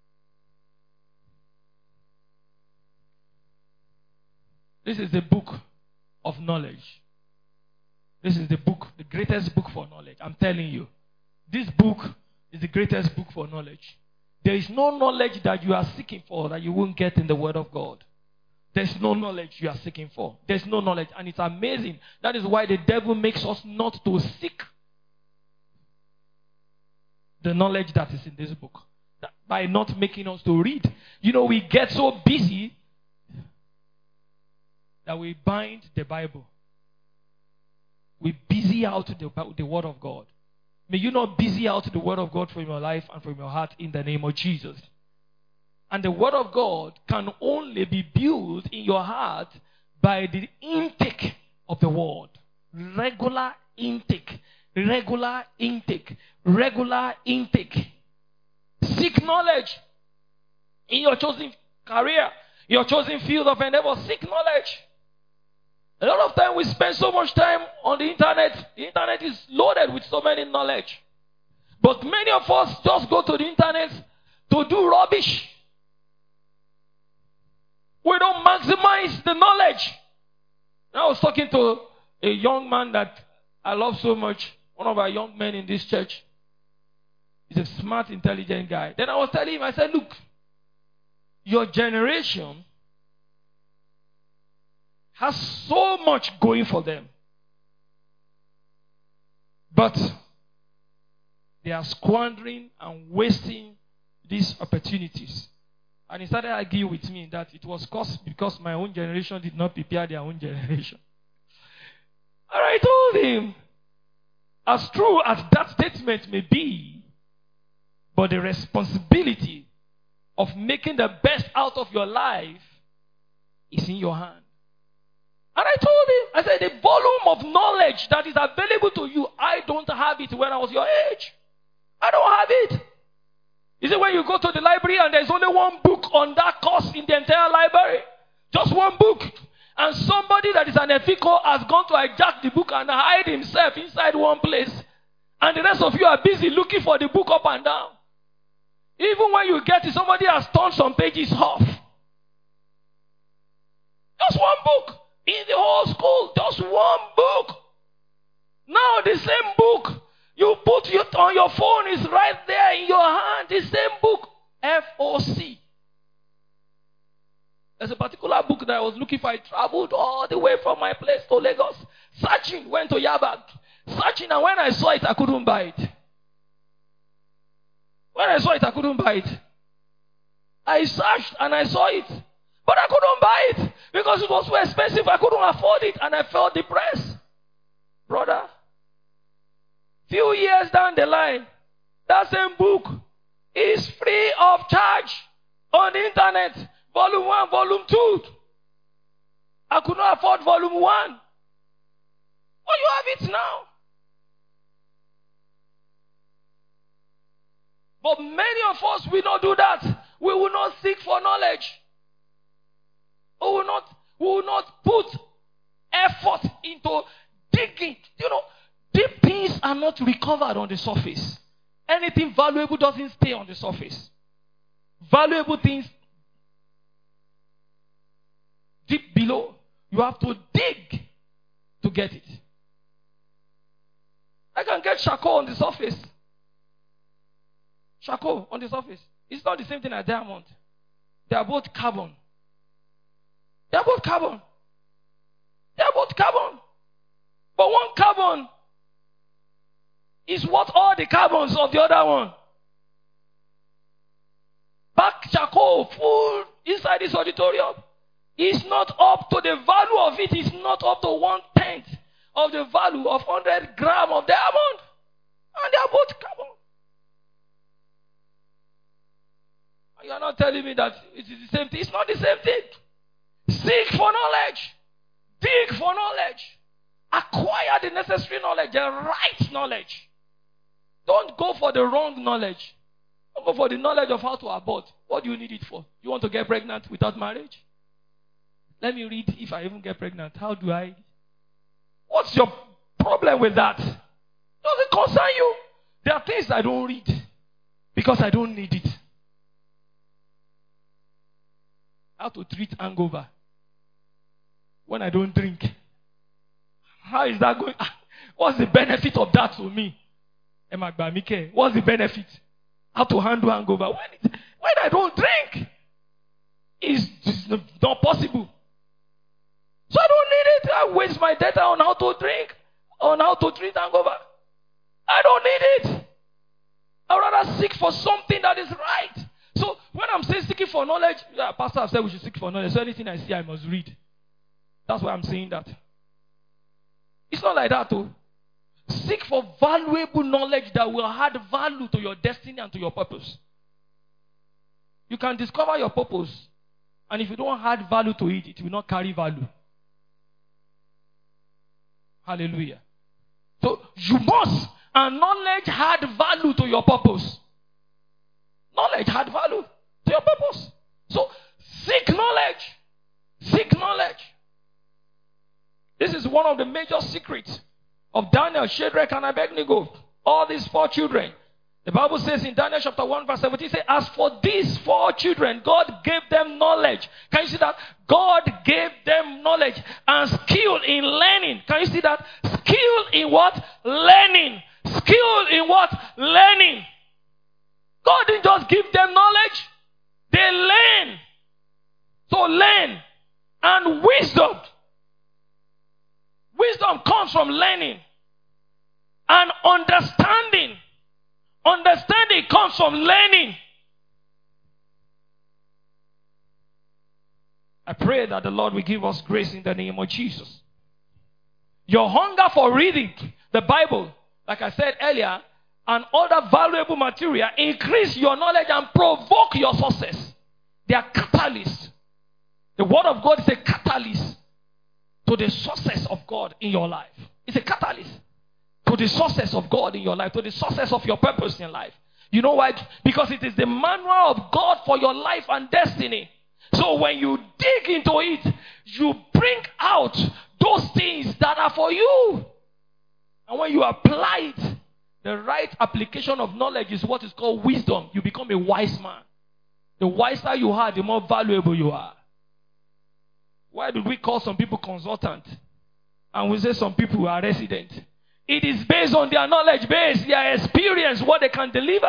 This is the book of knowledge. This is the book, the greatest book for knowledge. I'm telling you. This book is the greatest book for knowledge. There is no knowledge that you are seeking for that you won't get in the Word of God. There's no knowledge you are seeking for. There's no knowledge. And it's amazing. That is why the devil makes us not to seek the knowledge that is in this book. That by not making us to read. You know, we get so busy that we bind the Bible. We busy out the, the Word of God. May you not busy out the Word of God from your life and from your heart in the name of Jesus. And the Word of God can only be built in your heart by the intake of the Word. Regular intake. Regular intake. Regular intake. Seek knowledge in your chosen career, your chosen field of endeavor. Seek knowledge. A lot of time we spend so much time on the internet. The internet is loaded with so many knowledge. But many of us just go to the internet to do rubbish. We don't maximize the knowledge. I was talking to a young man that I love so much. One of our young men in this church. He's a smart, intelligent guy. Then I was telling him, I said, look, your generation has so much going for them. But they are squandering and wasting these opportunities. And he started arguing with me that it was caused because my own generation did not prepare their own generation. And I told him, as true as that statement may be, but the responsibility of making the best out of your life is in your hand. And I told him, I said, the volume of knowledge that is available to you, I don't have it when I was your age. I don't have it. You see, when you go to the library and there's only one book on that course in the entire library, just one book, and somebody that is an ethical has gone to hijack the book and hide himself inside one place, and the rest of you are busy looking for the book up and down. Even when you get it, somebody has torn some pages off. book in the whole school. Just one book. Now the same book you put it on your phone is right there in your hand. The same book. F O C. There's a particular book that I was looking for. I traveled all the way from my place to Lagos. Searching. Went to Yaba. Searching, and when I saw it, I couldn't buy it. When I saw it, I couldn't buy it. I searched and I saw it. But I couldn't buy it because it was too expensive. I couldn't afford it and I felt depressed. Brother, few years down the line, that same book is free of charge on the internet. Volume one, volume two. I could not afford volume one. But you have it now. But many of us will not do that. We will not seek for knowledge. We will not, we will not put effort into digging. You know, deep things are not recovered on the surface. Anything valuable doesn't stay on the surface. Valuable things deep below, you have to dig to get it. I can get charcoal on the surface. Charcoal on the surface. It's not the same thing as diamond. They are both carbon. They are both carbon. They are both carbon. But one carbon is what all the carbons of the other one. Back charcoal full inside this auditorium is not up to the value of it. It's not up to one tenth of the value of one hundred grams of diamond. And they are both carbon. You are not telling me that it is the same thing. It's not the same thing. Seek for knowledge. Dig for knowledge. Acquire the necessary knowledge, the right knowledge. Don't go for the wrong knowledge. Don't go for the knowledge of how to abort. What do you need it for? You want to get pregnant without marriage? Let me read if I even get pregnant. How do I? What's your problem with that? Does it concern you? There are things I don't read because I don't need it. How to treat hangover when I don't drink. How is that going? What's the benefit of that to me? What's the benefit? How to handle hangover when, it, when I don't drink? It's, it's not possible. So I don't need it. I waste my data on how to drink, on how to treat hangover. I don't need it. I'd rather seek for something that is right. So when I'm saying seeking for knowledge, yeah, Pastor have said we should seek for knowledge. So anything I see, I must read. That's why I'm saying that. It's not like that, though. Seek for valuable knowledge that will add value to your destiny and to your purpose. You can discover your purpose, and if you don't add value to it, it will not carry value. Hallelujah. So you must, and knowledge add value to your purpose. Knowledge add value to your purpose. So seek knowledge. Seek knowledge. This is one of the major secrets of Daniel, Shadrach, and Abednego. All these four children. The Bible says in Daniel chapter one verse seventeen, say, as for these four children, God gave them knowledge. Can you see that? God gave them knowledge and skill in learning. Can you see that? Skill in what? Learning. Skill in what? Learning. God didn't just give them knowledge. They learn. So learn. And wisdom. Wisdom comes from learning. And understanding. Understanding comes from learning. I pray that the Lord will give us grace in the name of Jesus. Your hunger for reading the Bible, like I said earlier, and other valuable material, increase your knowledge and provoke your success. They are catalysts. The word of God is a catalyst to the success of God in your life. It's a catalyst to the success of God in your life, to the success of your purpose in life. You know why? Because it is the manual of God for your life and destiny. So when you dig into it, you bring out those things that are for you. And when you apply it, the right application of knowledge is what is called wisdom. You become a wise man. The wiser you are, the more valuable you are. Why do we call some people consultant? And we say some people are resident. It is based on their knowledge base, their experience, what they can deliver.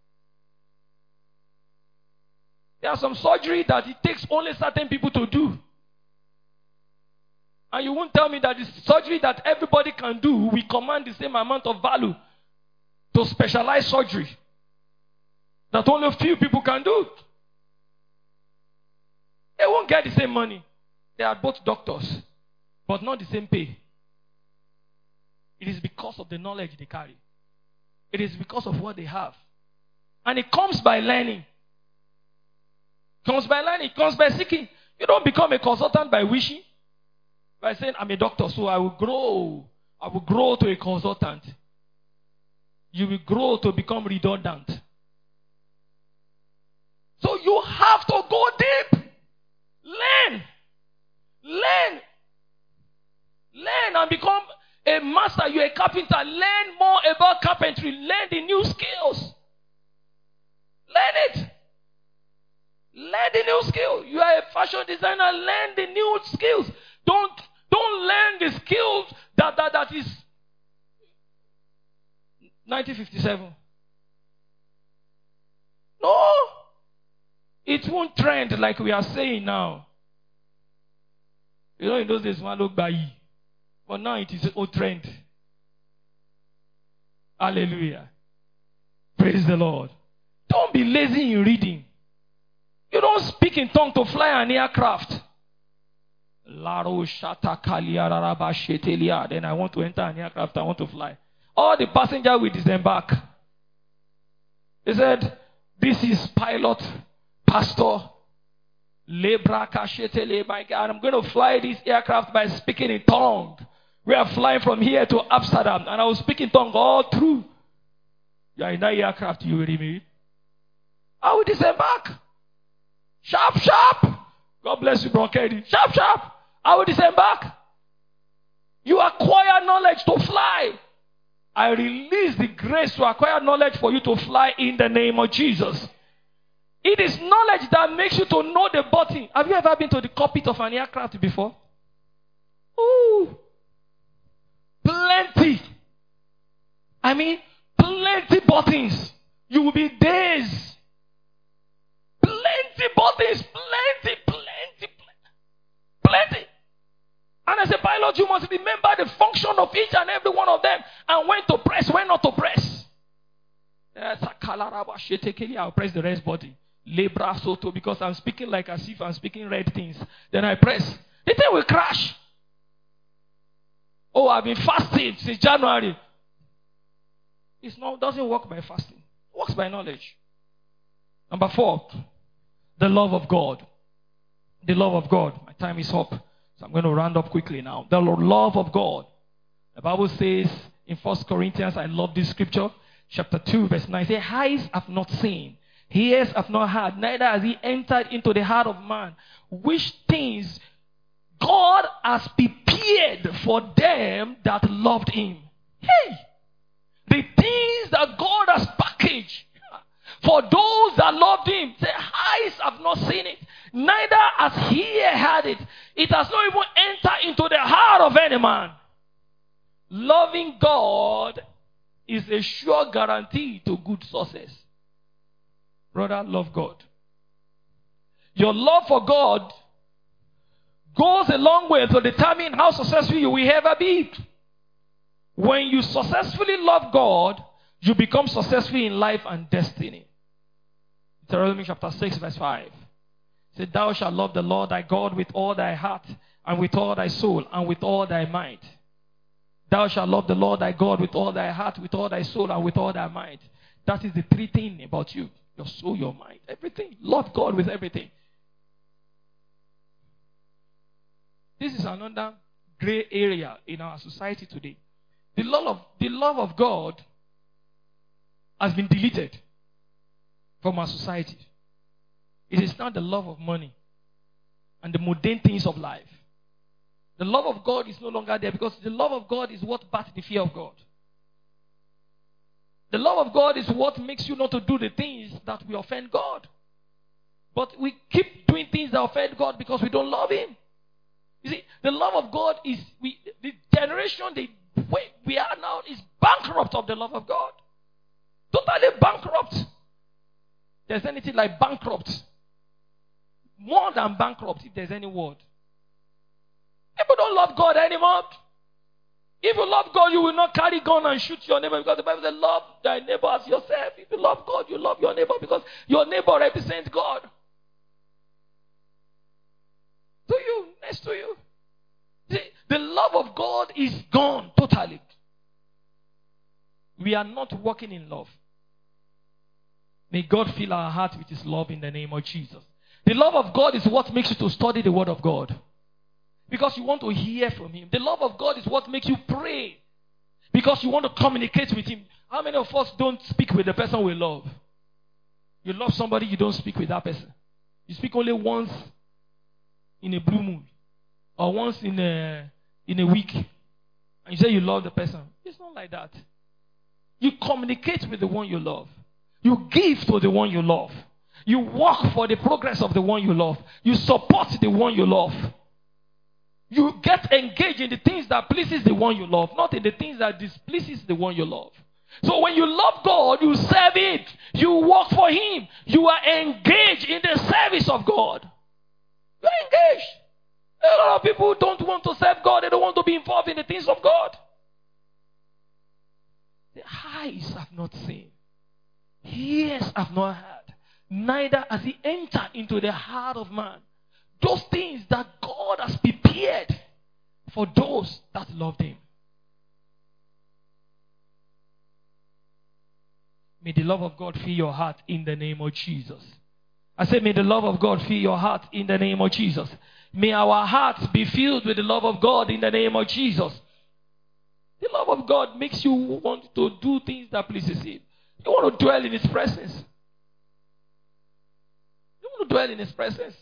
There are some surgery that it takes only certain people to do. And you won't tell me that the surgery that everybody can do, we command the same amount of value to specialized surgery that only a few people can do. They won't get the same money. They are both doctors, but not the same pay. It is because of the knowledge they carry. It is because of what they have. And it comes by learning. It comes by learning. It comes by seeking. You don't become a consultant by wishing. By saying, I'm a doctor, so I will grow. I will grow to a consultant. You will grow to become redundant. So you have to go deep. Learn. Learn. Learn and become a master. You're a carpenter. Learn more about carpentry. Learn the new skills. Learn it. Learn the new skill. You are a fashion designer. Learn the new skills. Don't, don't learn the skills that, that, that is nineteen fifty-seven. No. It won't trend like we are saying now. You know, in those days, one look by. But now it is an old trend. Hallelujah. Praise the Lord. Don't be lazy in reading. You don't speak in tongue to fly an aircraft. Then I want to enter an aircraft. I want to fly. All the passengers will disembark. He said, this is pilot, pastor, Lebra Kashetele, my God. I'm going to fly this aircraft by speaking in tongue. We are flying from here to Amsterdam, and I will speak in tongue all through. You are in that aircraft, you with me? I will disembark. Sharp, sharp. God bless you, Bronkedi. Sharp, sharp. I will disembark. You acquire knowledge to fly. I release the grace to acquire knowledge for you to fly in the name of Jesus. It is knowledge that makes you to know the button. Have you ever been to the cockpit of an aircraft before? Ooh. Plenty. I mean, plenty buttons. You will be dazed. Plenty buttons. Plenty, plenty, plenty. Plenty. And as a pilot, you must remember the function of each and every one of them. And when to press, when not to press. I'll press the rest button. Lebra soto, because I'm speaking like as if I'm speaking red things. Then I press. The thing will crash. Oh, I've been fasting since January. It's not, doesn't work by fasting. It works by knowledge. Number four, the love of God. The love of God. My time is up, so I'm going to round up quickly now. The love of God. The Bible says in First Corinthians, I love this scripture, chapter two, verse nine. It says, eyes have not seen, ears have not heard, neither has he entered into the heart of man, which things God has prepared for them that loved him. Hey! The things that God has packaged for those that loved him. The eyes have not seen it, neither has he heard it. It has not even entered into the heart of any man. Loving God is a sure guarantee to good success. Brother, love God. Your love for God goes a long way to determine how successful you will ever be. When you successfully love God, you become successful in life and destiny. Deuteronomy chapter six, verse five. It said, thou shalt love the Lord thy God with all thy heart, and with all thy soul, and with all thy might. Thou shalt love the Lord thy God with all thy heart, with all thy soul, and with all thy might. That is the three things about you. Your soul, your mind, everything. Love God with everything. This is another gray area in our society today. The love of, the love of God has been deleted from our society. It is now the love of money and the mundane things of life. The love of God is no longer there, because the love of God is what bats the fear of God. The love of God is what makes you not to do the things that will offend God. But we keep doing things that offend God because we don't love him. The love of God is, we, the generation the way we are now is bankrupt of the love of God. Totally bankrupt. There's anything like bankrupt. More than bankrupt, if there's any word. People don't love God anymore. If you love God, you will not carry gun and shoot your neighbor, because the Bible says, love thy neighbor as yourself. If you love God, you love your neighbor, because your neighbor represents God. To you, next to you. See, the love of God is gone totally. We are not walking in love. May God fill our heart with His love in the name of Jesus. The love of God is what makes you to study the Word of God. Because you want to hear from Him. The love of God is what makes you pray. Because you want to communicate with Him. How many of us don't speak with the person we love? You love somebody, you don't speak with that person. You speak only once in a blue moon. Or once in a, in a week. And you say you love the person. It's not like that. You communicate with the one you love. You give to the one you love. You work for the progress of the one you love. You support the one you love. You get engaged in the things that pleases the one you love, not in the things that displeases the one you love. So when you love God, you serve it. You work for Him. You are engaged in the service of God. You are engaged. A lot of people don't want to serve God. They don't want to be involved in the things of God. The eyes have not seen. Ears have not heard. Neither has He entered into the heart of man. Those things that God has prepared for those that love Him. May the love of God fill your heart in the name of Jesus. I say, may the love of God fill your heart in the name of Jesus. May our hearts be filled with the love of God in the name of Jesus. The love of God makes you want to do things that pleases Him. You want to dwell in His presence. You want to dwell in His presence.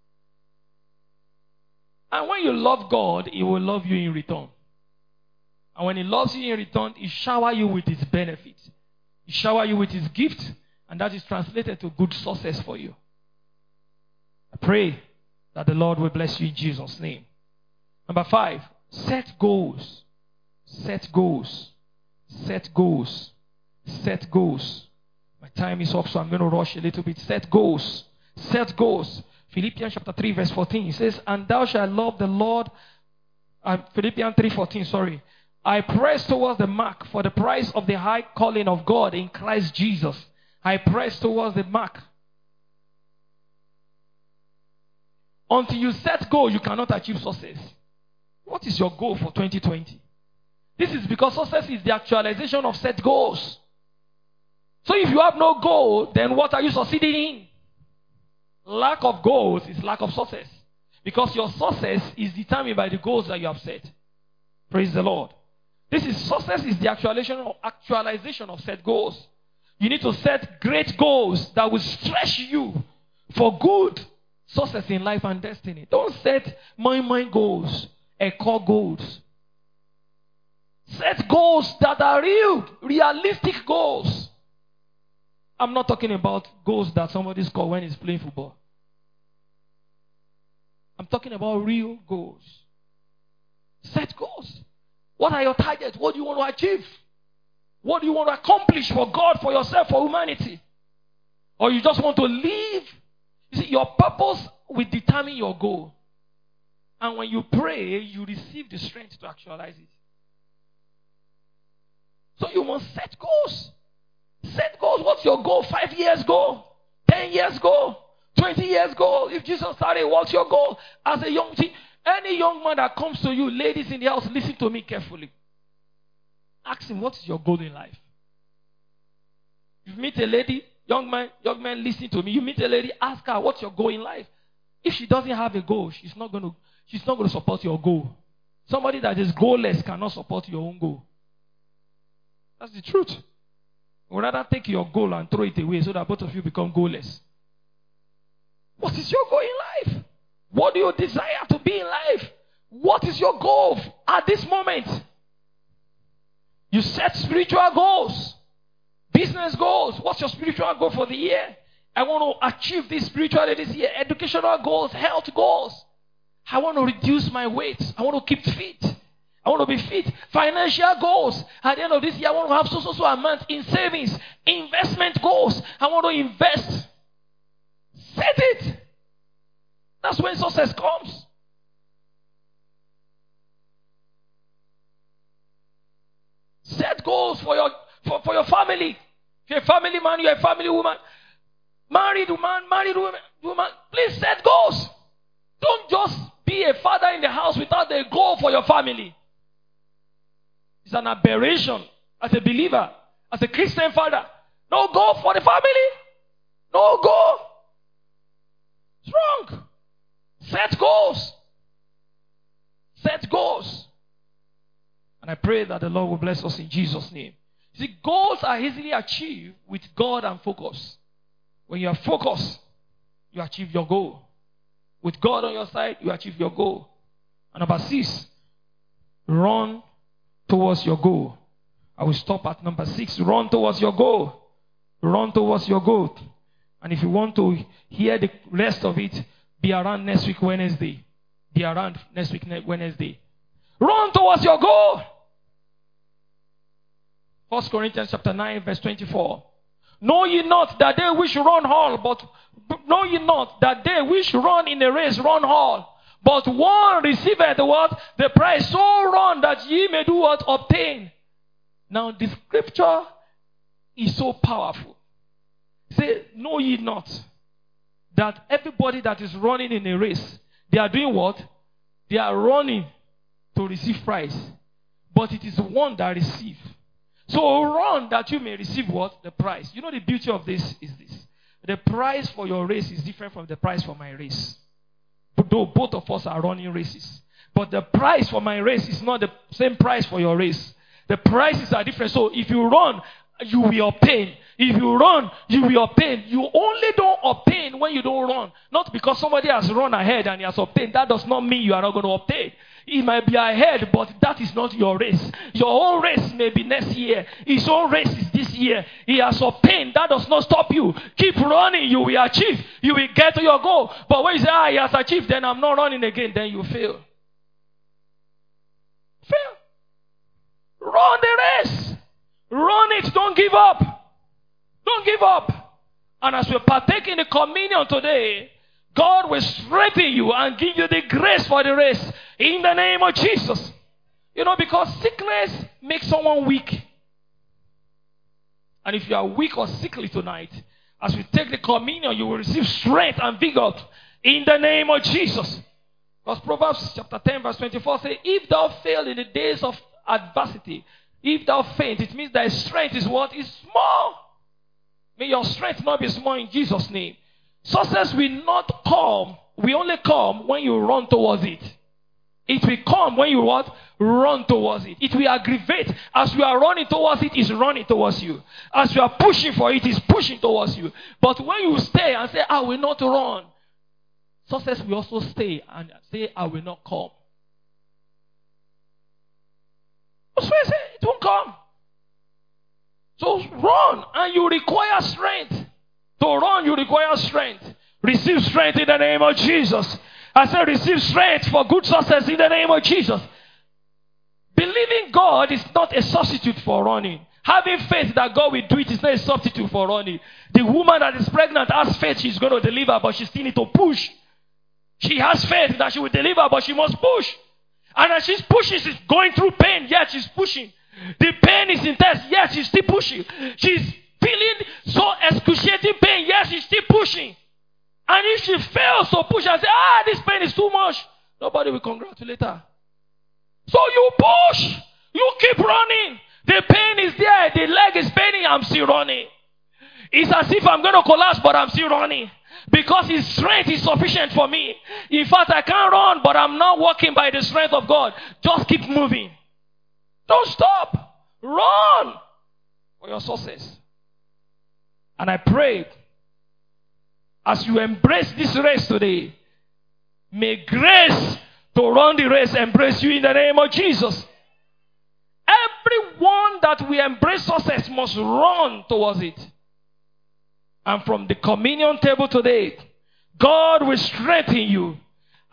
And when you love God, He will love you in return. And when He loves you in return, He shower you with His benefits. He shower you with His gift, and that is translated to good success for you. I pray that the Lord will bless you in Jesus' name. Number five, set goals. Set goals. Set goals. Set goals. My time is up, so I'm going to rush a little bit. Set goals. Set goals. Philippians chapter three, verse fourteen. It says, and thou shalt love the Lord. Uh, Philippians three fourteen, sorry. I press towards the mark for the prize of the high calling of God in Christ Jesus. I press towards the mark. Until you set goal, you cannot achieve success. What is your goal for twenty twenty? This is because success is the actualization of set goals. So if you have no goal, then what are you succeeding in? Lack of goals is lack of success. Because your success is determined by the goals that you have set. Praise the Lord. This is success is the actualization of, actualization of set goals. You need to set great goals that will stretch you for good success in life and destiny. Don't set mind mind goals, echo goals. Set goals that are real, realistic goals. I'm not talking about goals that somebody scores when he's playing football. I'm talking about real goals. Set goals. What are your targets? What do you want to achieve? What do you want to accomplish for God, for yourself, for humanity? Or you just want to live? You see, your purpose will determine your goal. And when you pray, you receive the strength to actualize it. So you must set goals. Set goals. What's your goal? Five years goal? Ten years goal? Twenty years goal? If Jesus started, what's your goal? As a young teen, any young man that comes to you, ladies in the house, listen to me carefully. Ask him, what's your goal in life? You meet a lady, young man, young man, listen to me. You meet a lady, ask her, what's your goal in life? If she doesn't have a goal, she's not going to, she's not going to support your goal. Somebody that is goalless cannot support your own goal. That's the truth. We'd rather take your goal and throw it away so that both of you become goalless. What is your goal in life? What do you desire to be in life? What is your goal at this moment? You set spiritual goals, business goals. What's your spiritual goal for the year? I want to achieve this spiritually this year. Educational goals, health goals. I want to reduce my weight. I want to keep fit. I want to be fit. Financial goals. At the end of this year, I want to have so, so, so amount in savings. Investment goals. I want to invest. Set it. That's when success comes. Set goals for your for, for your family. If you're a family man, you're a family woman. Married woman, married woman, woman. Please set goals. Don't just be a father in the house without a goal for your family. It's an aberration as a believer, as a Christian father. No goal for the family. No goal. It's wrong. Set goals. Set goals. And I pray that the Lord will bless us in Jesus' name. See, goals are easily achieved with God and focus. When you are focused, you achieve your goal. With God on your side, you achieve your goal. And number six, run towards your goal. I will stop at number six. Run towards your goal. Run towards your goal. And if you want to hear the rest of it, be around next week Wednesday. Be around next week Wednesday. Run towards your goal. First Corinthians chapter nine, verse twenty-four. Know ye not that they which run all, but know ye not that they which run in a race run all, but one receiveth what? The prize. So run that ye may do what? Obtain. Now the scripture is so powerful. Say, know ye not that everybody that is running in a race, they are doing what? They are running to receive prize. But it is one that receives. So run that you may receive what? The prize. You know the beauty of this is this. The price for your race is different from the price for my race. Though both of us are running races. But the price for my race is not the same price for your race. The prices are different. So if you run, you will obtain. If you run, you will obtain. You only don't obtain when you don't run. Not because somebody has run ahead and he has obtained. That does not mean you are not going to obtain. He might be ahead, but that is not your race. Your own race may be next year. His own race is this year. He has obtained. That does not stop you. Keep running. You will achieve. You will get to your goal. But when you say, ah, he has achieved, then I'm not running again, then you fail. Fail. Run the race. Run it. Don't give up. Don't give up. And as we partake in the communion today, God will strengthen you and give you the grace for the race in the name of Jesus. You know, because sickness makes someone weak. And if you are weak or sickly tonight, as we take the communion, you will receive strength and vigor in the name of Jesus. Because Proverbs chapter ten verse twenty-four says, if thou fail in the days of adversity, if thou faint, it means thy strength is what? Is small. May your strength not be small in Jesus' name. Success will not come. We only come when you run towards it. It will come when you what? Run towards it. It will aggravate. As you are running towards it, it's running towards you. As you are pushing for it, it's pushing towards you. But when you stay and say, I will not run, success will also stay and say, I will not come. That's why I say it won't come. So run, and you require strength. To run, you require strength. Receive strength in the name of Jesus. I said receive strength for good success in the name of Jesus. Believing God is not a substitute for running. Having faith that God will do it is not a substitute for running. The woman that is pregnant has faith she's going to deliver, but she still needs to push. She has faith that she will deliver, but she must push. And as she's pushing, she's going through pain, yet she's pushing. The pain is intense, yet she's still pushing. She's feeling so excruciating pain, yes, she's still pushing. And if she fails to push and say, ah, this pain is too much, nobody will congratulate her. So you push, you keep running. The pain is there, the leg is paining, I'm still running. It's as if I'm going to collapse, but I'm still running. Because his strength is sufficient for me. In fact, I can't run, but I'm not walking by the strength of God. Just keep moving. Don't stop. Run for your success. And I pray, as you embrace this race today, may grace to run the race embrace you in the name of Jesus. Everyone that we embrace success must run towards it. And from the communion table today, God will strengthen you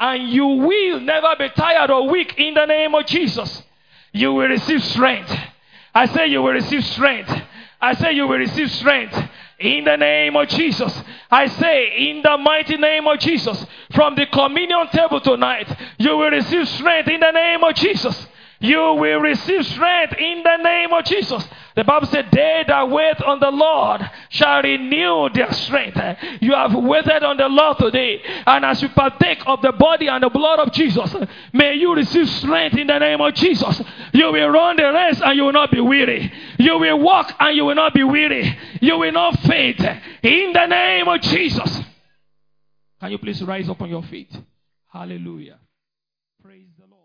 And you will never be tired or weak in the name of Jesus. You will receive strength. I say you will receive strength. I say you will receive strength in the name of Jesus. I say in the mighty name of Jesus. From the communion table tonight, you will receive strength in the name of Jesus. You will receive strength in the name of Jesus. The Bible said, they that wait on the Lord shall renew their strength. You have waited on the Lord today. And as you partake of the body and the blood of Jesus, may you receive strength in the name of Jesus. You will run the race and you will not be weary. You will walk and you will not be weary. You will not faint. In the name of Jesus. Can you please rise up on your feet? Hallelujah. Praise the Lord.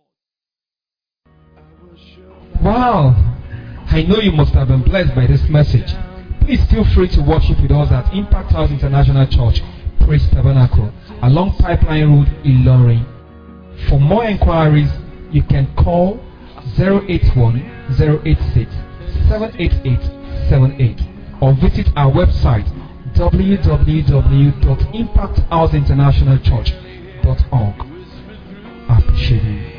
Wow. I know you must have been blessed by this message. Please feel free to worship with us at Impact House International Church, Praise Tabernacle, along Pipeline Road, Ilorin. For more inquiries, you can call zero eight one, zero eight six, seven eight eight seven eight or visit our website w w w dot impact house international church dot org. I appreciate you.